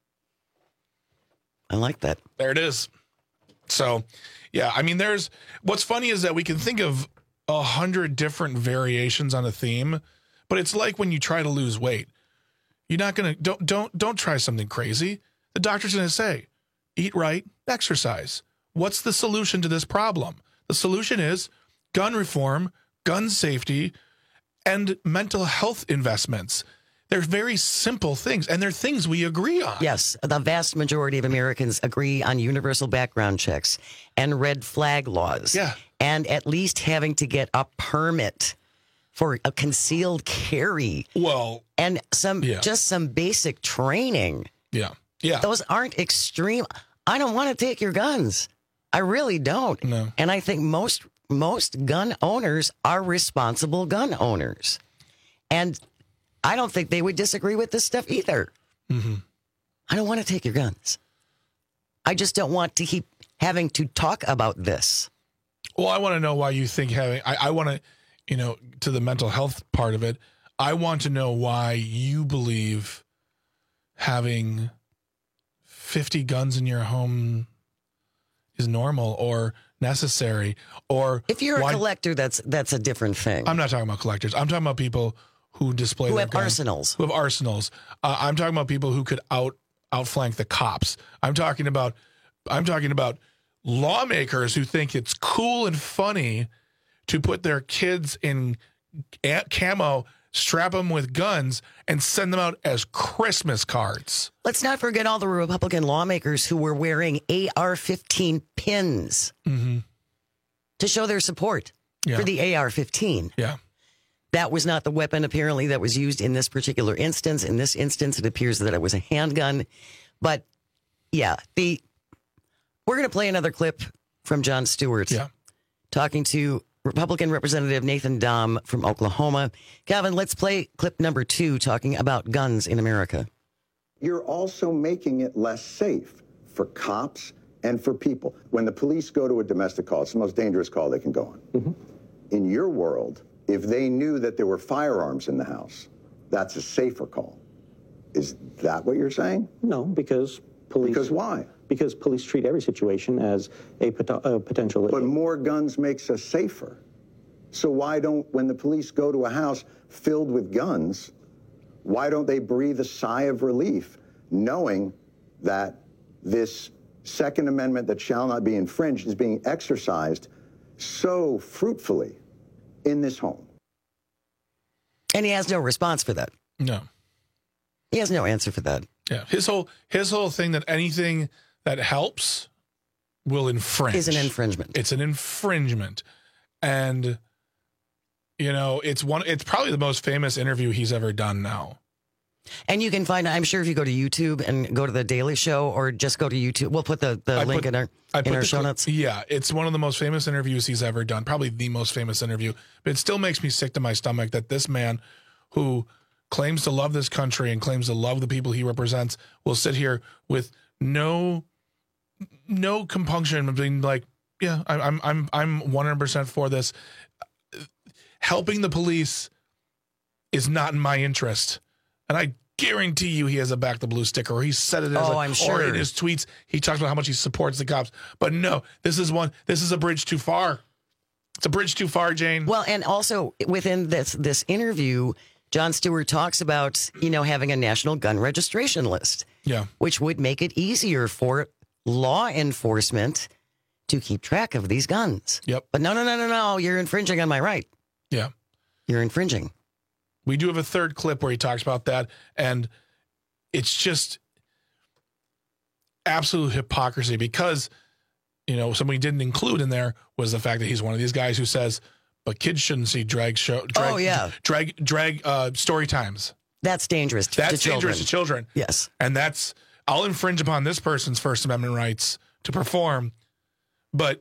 I like that. There it is. So, yeah, I mean, there's what's funny is that we can think of a hundred different variations on a theme, but it's like when you try to lose weight. You're not gonna don't don't don't try something crazy. The doctor's gonna say, eat right, exercise. what's the solution to this problem? The solution is gun reform, gun safety, and mental health investments. They're very simple things, and they're things we agree on. Yes, the vast majority of Americans agree on universal background checks and red flag laws. Yeah. And at least having to get a permit for a concealed carry. Well, and some yeah. just some basic training. Yeah. Yeah. Those aren't extreme. I don't want to take your guns. I really don't. No. And I think most most gun owners are responsible gun owners. And I don't think they would disagree with this stuff either. Mm-hmm. I don't want to take your guns. I just don't want to keep having to talk about this. Well, I want to know why you think having, I, I want to, you know, to the mental health part of it, I want to know why you believe having fifty guns in your home is normal or necessary, or if you're why, a collector, that's that's a different thing. I'm not talking about collectors. I'm talking about people who display who their have guns, arsenals. Who have arsenals. Uh, I'm talking about people who could out outflank the cops. I'm talking about I'm talking about lawmakers who think it's cool and funny to put their kids in camo, strap them with guns, and send them out as Christmas cards. Let's not forget all the Republican lawmakers who were wearing A R fifteen pins mm-hmm. to show their support yeah. for the A R fifteen. Yeah. That was not the weapon, apparently, that was used in this particular instance. In this instance, it appears that it was a handgun. But, yeah, the we're going to play another clip from Jon Stewart yeah. talking to Republican Representative Nathan Dahm from Oklahoma. Calvin, let's play clip number two talking about guns in America. You're also making it less safe for cops and for people. When the police go to a domestic call, it's the most dangerous call they can go on. Mm-hmm. In your world, if they knew that there were firearms in the house, that's a safer call. Is that what you're saying? No, because police... Because why? Because police treat every situation as a, pot- a potential... But more guns makes us safer. So why don't, when the police go to a house filled with guns, why don't they breathe a sigh of relief knowing that this Second Amendment that shall not be infringed is being exercised so fruitfully in this home? And he has no response for that. No. He has no answer for that. Yeah. His whole his whole thing that anything that helps will infringe. Is an infringement. It's an infringement. And you know, it's one it's probably the most famous interview he's ever done now. And you can find, I'm sure if you go to YouTube and go to The Daily Show or just go to YouTube, we'll put the, the link put, in our, I in put our the, show notes. Yeah, it's one of the most famous interviews he's ever done, probably the most famous interview. But it still makes me sick to my stomach that this man who claims to love this country and claims to love the people he represents will sit here with no no compunction of being like, yeah, I'm I'm I'm one hundred percent for this. Helping the police is not in my interest. And I guarantee you he has a Back the Blue sticker, or he said it as oh, a, I'm sure. or in his tweets he talks about how much he supports the cops. But no, this is one this is a bridge too far. It's a bridge too far, Jane. Well, and also within this this interview, Jon Stewart talks about, you know, having a national gun registration list. Yeah. Which would make it easier for law enforcement to keep track of these guns. Yep. But no, no, no, no, no. You're infringing on my right. Yeah. You're infringing. We do have a third clip where he talks about that, and it's just absolute hypocrisy because, you know, something we didn't include in there was the fact that he's one of these guys who says, but kids shouldn't see drag show. Drag, oh, yeah. Drag, drag uh, story times. That's dangerous to, That's to children. dangerous to children. Yes. And that's, I'll infringe upon this person's First Amendment rights to perform, but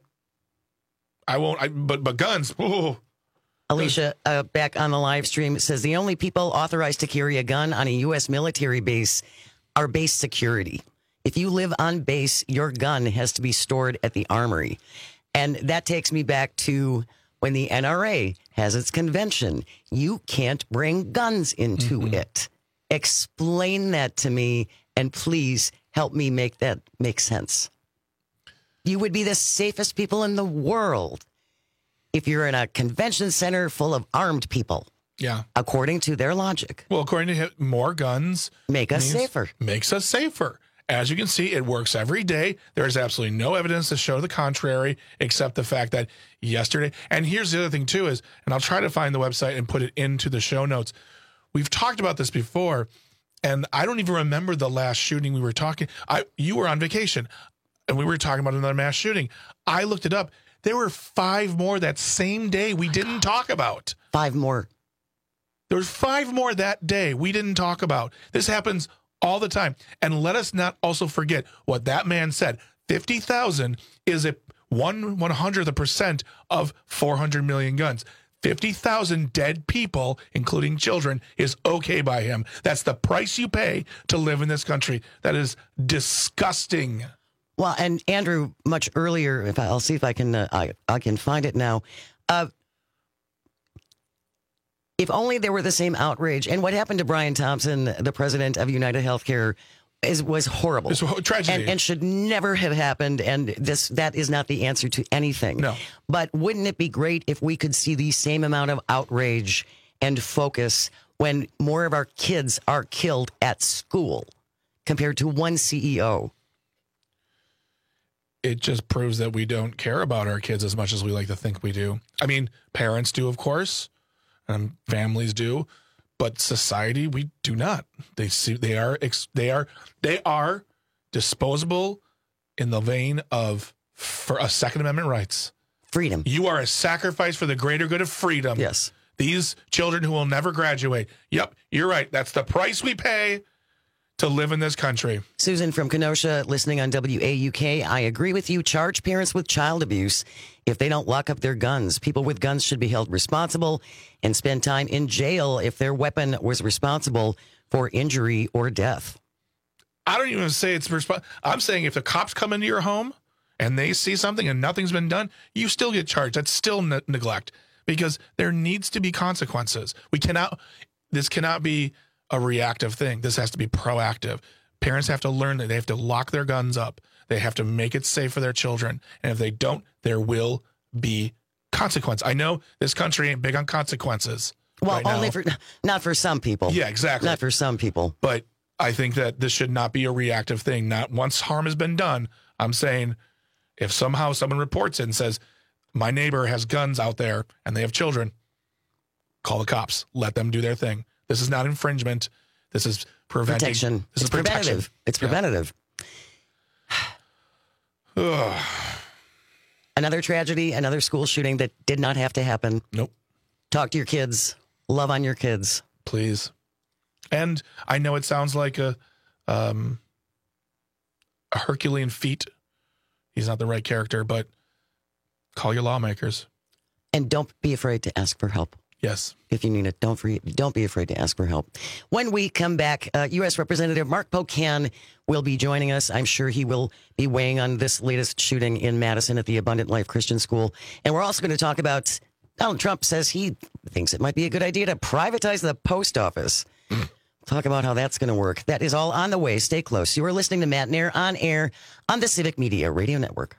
I won't, I, but, but guns, ooh. Alicia, uh, back on the live stream, says the only people authorized to carry a gun on a U S military base are base security. If you live on base, your gun has to be stored at the armory. And that takes me back to when the N R A has its convention. You can't bring guns into mm-hmm. it. Explain that to me, and please help me make that make sense. You would be the safest people in the world if you're in a convention center full of armed people. Yeah. According to their logic. Well, according to him, more guns make us safer. Makes us safer. As you can see, it works every day. There is absolutely no evidence to show the contrary, except the fact that yesterday, and here's the other thing too is, and I'll try to find the website and put it into the show notes. We've talked about this before, and I don't even remember the last shooting we were talking. I You were on vacation, and we were talking about another mass shooting. I looked it up. There were five more that same day we didn't talk about. Five more. There was five more that day we didn't talk about. This happens all the time. And let us not also forget what that man said. fifty thousand is a one one hundredth percent of four hundred million guns. fifty thousand dead people, including children, is okay by him. That's the price you pay to live in this country. That is disgusting. Well, and Andrew, much earlier, if I, I'll see if I can, uh, I, I can find it now. Uh, if only there were the same outrage. And what happened to Brian Thompson, the president of United Healthcare, is was horrible. It's a tragedy. And, and should never have happened. And this that is not the answer to anything. No. But wouldn't it be great if we could see the same amount of outrage and focus when more of our kids are killed at school compared to one C E O? It just proves that we don't care about our kids as much as we like to think we do. I mean, parents do, of course, and families do, but society, we do not. They see they are they are they are disposable in the vein of for a Second Amendment rights. Freedom. You are a sacrifice for the greater good of freedom. Yes. These children who will never graduate. Yep, you're right. That's the price we pay to live in this country. Susan from Kenosha, listening on W A U K. I agree with you. Charge parents with child abuse if they don't lock up their guns. People with guns should be held responsible and spend time in jail if their weapon was responsible for injury or death. I don't even say it's responsible. I'm saying if the cops come into your home and they see something and nothing's been done, you still get charged. That's still ne- neglect because there needs to be consequences. We cannot, this cannot be a reactive thing. This has to be proactive. Parents have to learn that they have to lock their guns up. They have to make it safe for their children. And if they don't, there will be consequence. I know this country ain't big on consequences. Well, right only now. for, not for some people. Yeah, exactly. Not for some people. But I think that this should not be a reactive thing. Not once harm has been done. I'm saying if somehow someone reports it and says, my neighbor has guns out there and they have children, call the cops. Let them do their thing. This is not infringement. This is preventing. Protection. This it's is protection. preventative. It's preventative. Yeah. Another tragedy, another school shooting that did not have to happen. Nope. Talk to your kids. Love on your kids. Please. And I know it sounds like a, um, a Herculean feat. He's not the right character, but call your lawmakers. And don't be afraid to ask for help. Yes. If you need it, don't free, don't be afraid to ask for help. When we come back, uh, U S Representative Mark Pocan will be joining us. I'm sure he will be weighing on this latest shooting in Madison at the Abundant Life Christian School. And we're also going to talk about Donald Trump says he thinks it might be a good idea to privatize the post office. Talk about how that's going to work. That is all on the way. Stay close. You are listening to Matt Nair on air on the Civic Media Radio Network.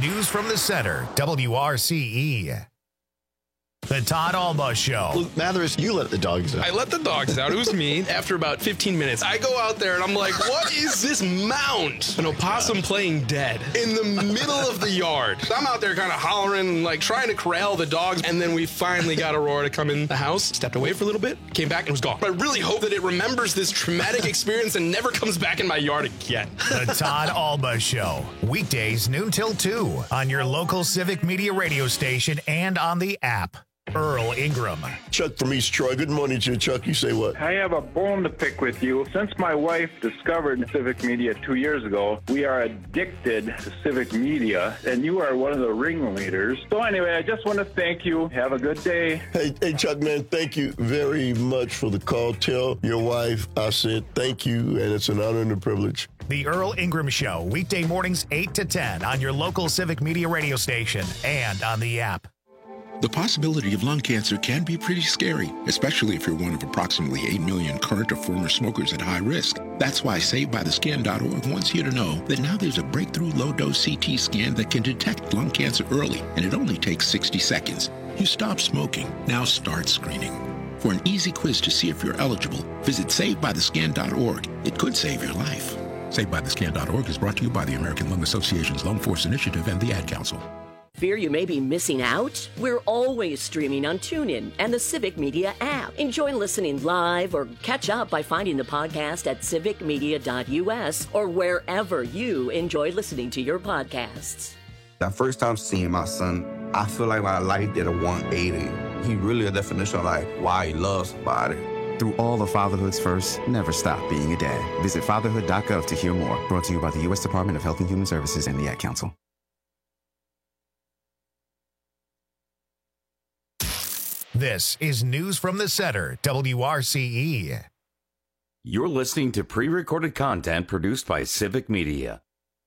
News from the Center, W R C E. The Todd Alba Show. Luke Mathers, you let the dogs out. I let the dogs out. It was me. After about fifteen minutes, I go out there and I'm like, what is this mound? An opossum playing dead in the middle of the yard. So I'm out there kind of hollering, like trying to corral the dogs. And then we finally got Aurora to come in the house, stepped away for a little bit, came back and was gone. But I really hope that it remembers this traumatic experience and never comes back in my yard again. The Todd Alba Show. Weekdays noon till two on your local Civic Media radio station and on the app. Earl Ingram. Chuck from East Troy. Good morning to you, Chuck. You say what? I have a bone to pick with you. Since my wife discovered Civic Media two years ago, we are addicted to Civic Media, and you are one of the ringleaders. So anyway, I just want to thank you. Have a good day. Hey, hey, Chuck, man, thank you very much for the call. Tell your wife I said thank you, and it's an honor and a privilege. The Earl Ingram Show, weekday mornings eight to ten on your local Civic Media radio station and on the app. The possibility of lung cancer can be pretty scary, especially if you're one of approximately eight million current or former smokers at high risk. That's why Saved By The Skin dot org wants you to know that now there's a breakthrough low-dose C T scan that can detect lung cancer early, and it only takes sixty seconds. You stop smoking, now start screening. For an easy quiz to see if you're eligible, visit Saved By The Skin dot org. It could save your life. Saved By The Skin dot org is brought to you by the American Lung Association's Lung Force Initiative and the Ad Council. Fear you may be missing out? We're always streaming on TuneIn and the Civic Media app. Enjoy listening live or catch up by finding the podcast at civic media dot U S or wherever you enjoy listening to your podcasts. That first time seeing my son, I feel like my life did a one eighty. He really a definition of like why he loves somebody. Through all the fatherhood's first, never stop being a dad. Visit fatherhood dot gov to hear more. Brought to you by the U S Department of Health and Human Services and the Ad Council. This is News from the Center, W R C E. You're listening to pre-recorded content produced by Civic Media.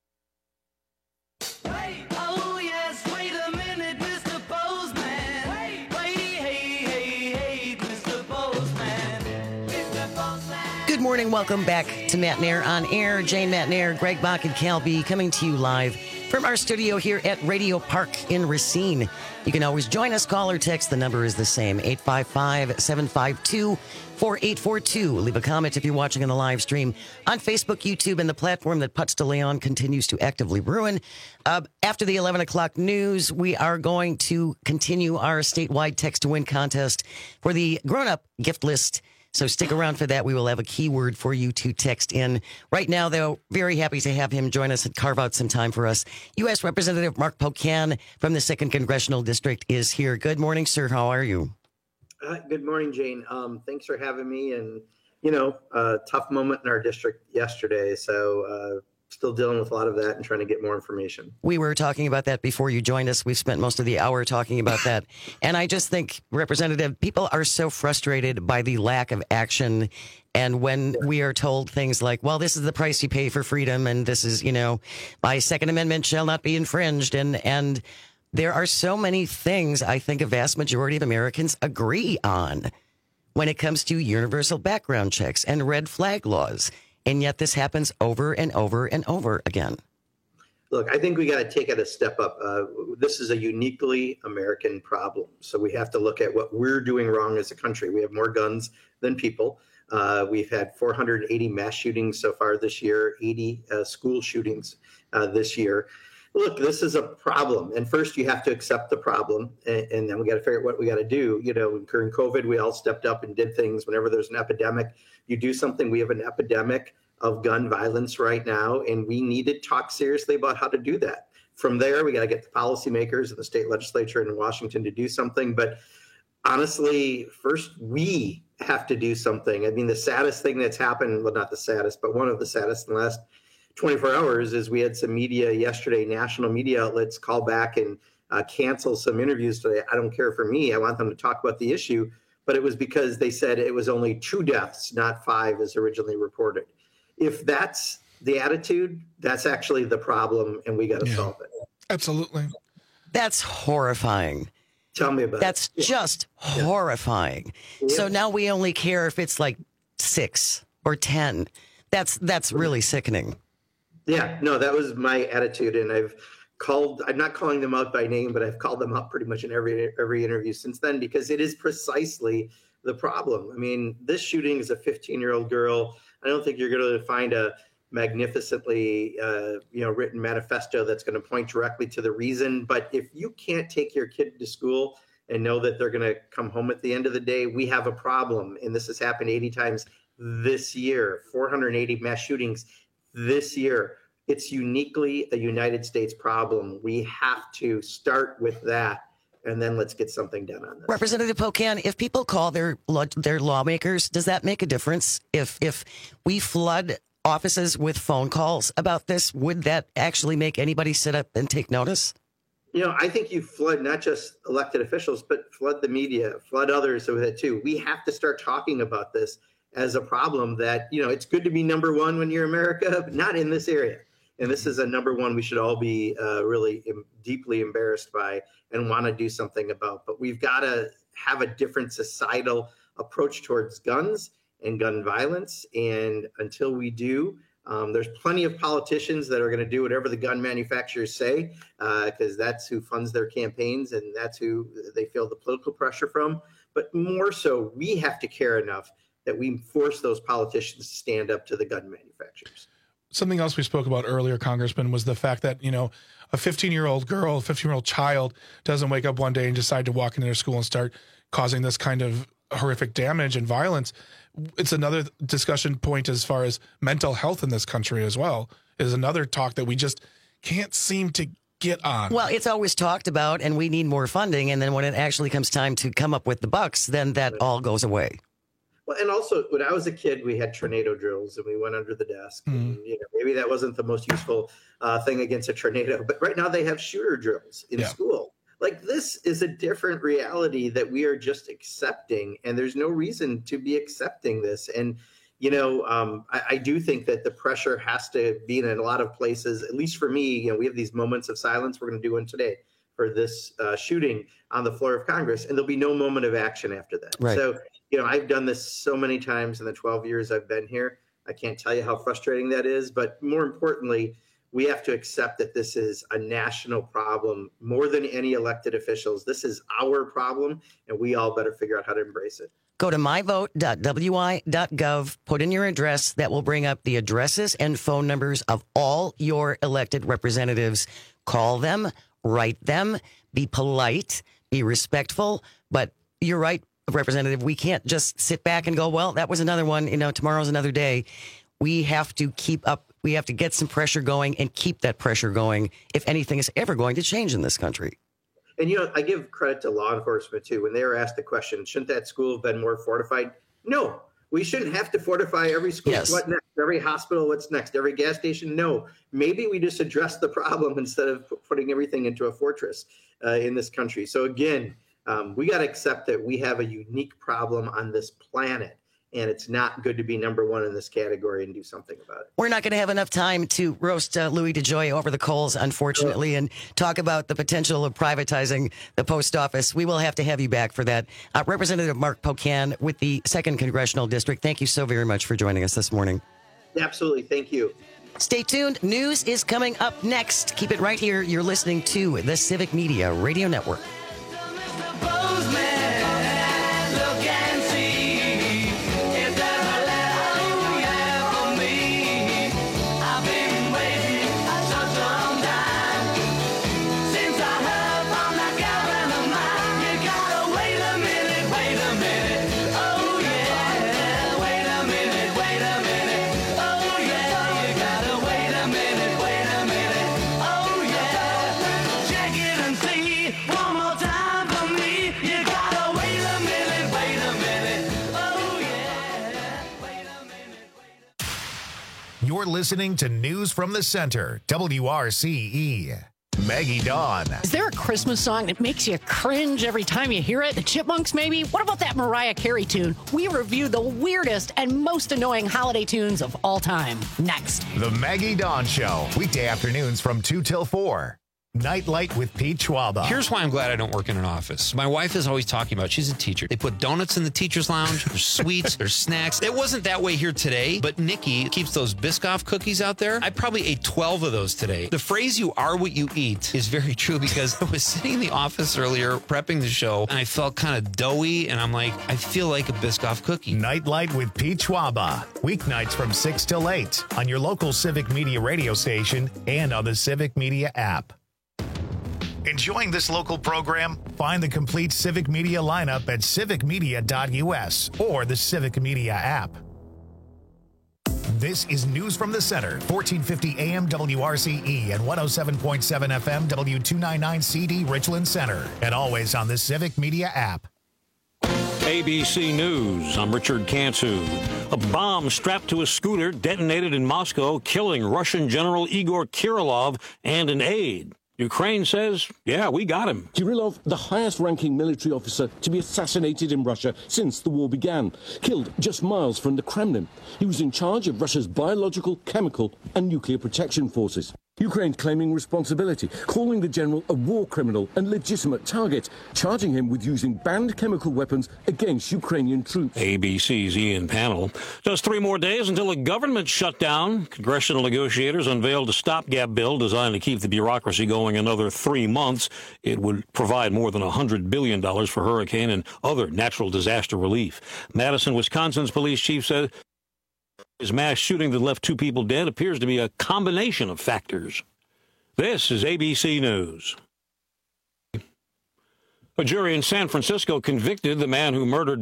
Good morning. Welcome back to Matt Nair on Air. Jane Matt Nair, Greg Bach, and Cal B coming to you live from our studio here at Radio Park in Racine. You can always join us, call or text. The number is the same, eight five five, seven five two, four eight four two. Leave a comment if you're watching on the live stream on Facebook, YouTube, and the platform that Putz de Leon continues to actively ruin. Uh, after the eleven o'clock news, we are going to continue our statewide text to win contest for the grown-up gift list. So stick around for that. We will have a keyword for you to text in. Right now, though, very happy to have him join us and carve out some time for us. U S Representative Mark Pocan from the second Congressional District is here. Good morning, sir. How are you? Uh, good morning, Jane. Um, thanks for having me. And, you know, uh, tough moment in our district yesterday. So uh, still dealing with a lot of that and trying to get more information. We were talking about that before you joined us. We've spent most of the hour talking about that. And I just think, Representative, people are so frustrated by the lack of action. And when we are told things like, well, this is the price you pay for freedom, and this is, you know, my Second Amendment shall not be infringed. And, and there are so many things I think a vast majority of Americans agree on when it comes to universal background checks and red flag laws. And yet this happens over and over and over again. Look, I think we got to take it a step up. Uh, this is a uniquely American problem. So we have to look at what we're doing wrong as a country. We have more guns than people. Uh, we've had four hundred eighty mass shootings so far this year, eighty uh, school shootings uh, this year. Look, this is a problem. And first you have to accept the problem. And, and then we got to figure out what we got to do. You know, during COVID, we all stepped up and did things. Whenever there's an epidemic, you do something. We have an epidemic of gun violence right now, and we need to talk seriously about how to do that. From there, we got to get the policymakers and the state legislature in Washington to do something. But honestly, first, we have to do something. I mean, the saddest thing that's happened, well, not the saddest, but one of the saddest in the last twenty-four hours is we had some media yesterday, national media outlets call back and uh, cancel some interviews today. I don't care for me. I want them to talk about the issue. But it was because they said it was only two deaths, not five as originally reported. If that's the attitude, that's actually the problem, and we got to yeah, solve it. Absolutely. That's horrifying. Tell me about that's it. That's just yeah. horrifying. Yeah. So now we only care if it's like six or ten. That's that's really sickening. Yeah, no, that was my attitude, and I've called, I'm not calling them out by name, but I've called them out pretty much in every every interview since then, because it is precisely the problem. I mean, this shooting is a fifteen-year-old girl. I don't think you're going to find a magnificently, uh, you know, written manifesto that's going to point directly to the reason. But if you can't take your kid to school and know that they're going to come home at the end of the day, we have a problem. And this has happened eighty times this year, four hundred eighty mass shootings this year. It's uniquely a United States problem. We have to start with that, and then let's get something done on this. Representative Pocan, if people call their law, their lawmakers, does that make a difference? If if we flood offices with phone calls about this, would that actually make anybody sit up and take notice? You know, I think you flood not just elected officials, but flood the media, flood others with it too. We have to start talking about this as a problem that, you know, it's good to be number one when you're America, but not in this area. And this is a number one we should all be uh, really im- deeply embarrassed by and want to do something about. But we've got to have a different societal approach towards guns and gun violence. And until we do, um, there's plenty of politicians that are going to do whatever the gun manufacturers say, because uh, that's who funds their campaigns and that's who they feel the political pressure from. But more so, we have to care enough that we force those politicians to stand up to the gun manufacturers. Something else we spoke about earlier, Congressman, was the fact that, you know, a fifteen-year-old girl, a fifteen-year-old child doesn't wake up one day and decide to walk into their school and start causing this kind of horrific damage and violence. It's another discussion point as far as mental health in this country as well, is another talk that we just can't seem to get on. Well, it's always talked about, and we need more funding. And then when it actually comes time to come up with the bucks, then that all goes away. Well, and also when I was a kid, we had tornado drills and we went under the desk. Mm. And, you know, maybe that wasn't the most useful uh, thing against a tornado, but right now they have shooter drills in yeah. school. Like, this is a different reality that we are just accepting, and there's no reason to be accepting this. And, you know, um, I, I do think that the pressure has to be in a lot of places. At least for me, you know, we have these moments of silence. We're going to do one today for this uh, shooting on the floor of Congress, and there'll be no moment of action after that. Right. So, you know, I've done this so many times in the twelve years I've been here. I can't tell you how frustrating that is. But more importantly, we have to accept that this is a national problem more than any elected officials. This is our problem, and we all better figure out how to embrace it. Go to my vote dot w i dot gov, put in your address. That will bring up the addresses and phone numbers of all your elected representatives. Call them, write them, be polite, be respectful. But you're right, Representative, we can't just sit back and go, well, that was another one, you know, tomorrow's another day. We have to keep up. We have to get some pressure going and keep that pressure going if anything is ever going to change in this country. And, you know, I give credit to law enforcement, too. When they were asked the question, shouldn't that school have been more fortified? No, we shouldn't have to fortify every school. Yes. What next? Every hospital, what's next? Every gas station? No. Maybe we just address the problem instead of putting everything into a fortress uh, in this country. So, again, um, we got to accept that we have a unique problem on this planet. And it's not good to be number one in this category and do something about it. We're not going to have enough time to roast uh, Louis DeJoy over the coals, unfortunately, sure. and talk about the potential of privatizing the post office. We will have to have you back for that. Uh, Representative Mark Pocan with the second Congressional District, thank you so very much for joining us this morning. Absolutely. Thank you. Stay tuned. News is coming up next. Keep it right here. You're listening to the Civic Media Radio Network. You're listening to News from the Center, W R C E. Maggie Dawn. Is there a Christmas song that makes you cringe every time you hear it? The Chipmunks, maybe? What about that Mariah Carey tune? We review the weirdest and most annoying holiday tunes of all time. Next. The Maggie Dawn Show, weekday afternoons from two till four. Nightlight with Pete Schwaba. Here's why I'm glad I don't work in an office. My wife is always talking about, she's a teacher. They put donuts in the teacher's lounge. There's sweets. There's snacks. It wasn't that way here today, but Nikki keeps those Biscoff cookies out there. I probably ate twelve of those today. The phrase, you are what you eat, is very true because I was sitting in the office earlier prepping the show and I felt kind of doughy and I'm like, I feel like a Biscoff cookie. Nightlight with Pete Schwaba. Weeknights from six till eight on your local Civic Media radio station and on the Civic Media app. Enjoying this local program? Find the complete Civic Media lineup at civic media dot u s or the Civic Media app. This is News from the Center, fourteen fifty A M W R C E and one oh seven point seven F M W two ninety-nine C D Richland Center, and always on the Civic Media app. A B C News, I'm Richard Cantu. A bomb strapped to a scooter detonated in Moscow, killing Russian General Igor Kirillov and an aide. Ukraine says, yeah, we got him. Kirillov, the highest-ranking military officer to be assassinated in Russia since the war began, killed just miles from the Kremlin. He was in charge of Russia's biological, chemical, and nuclear protection forces. Ukraine claiming responsibility, calling the general a war criminal and legitimate target, charging him with using banned chemical weapons against Ukrainian troops. A B C's Ian Pannell. Just three more days until a government shutdown. Congressional negotiators unveiled a stopgap bill designed to keep the bureaucracy going another three months. It would provide more than one hundred billion dollars for hurricane and other natural disaster relief. Madison, Wisconsin's police chief said his mass shooting that left two people dead appears to be a combination of factors. This is A B C News. A jury in San Francisco convicted the man who murdered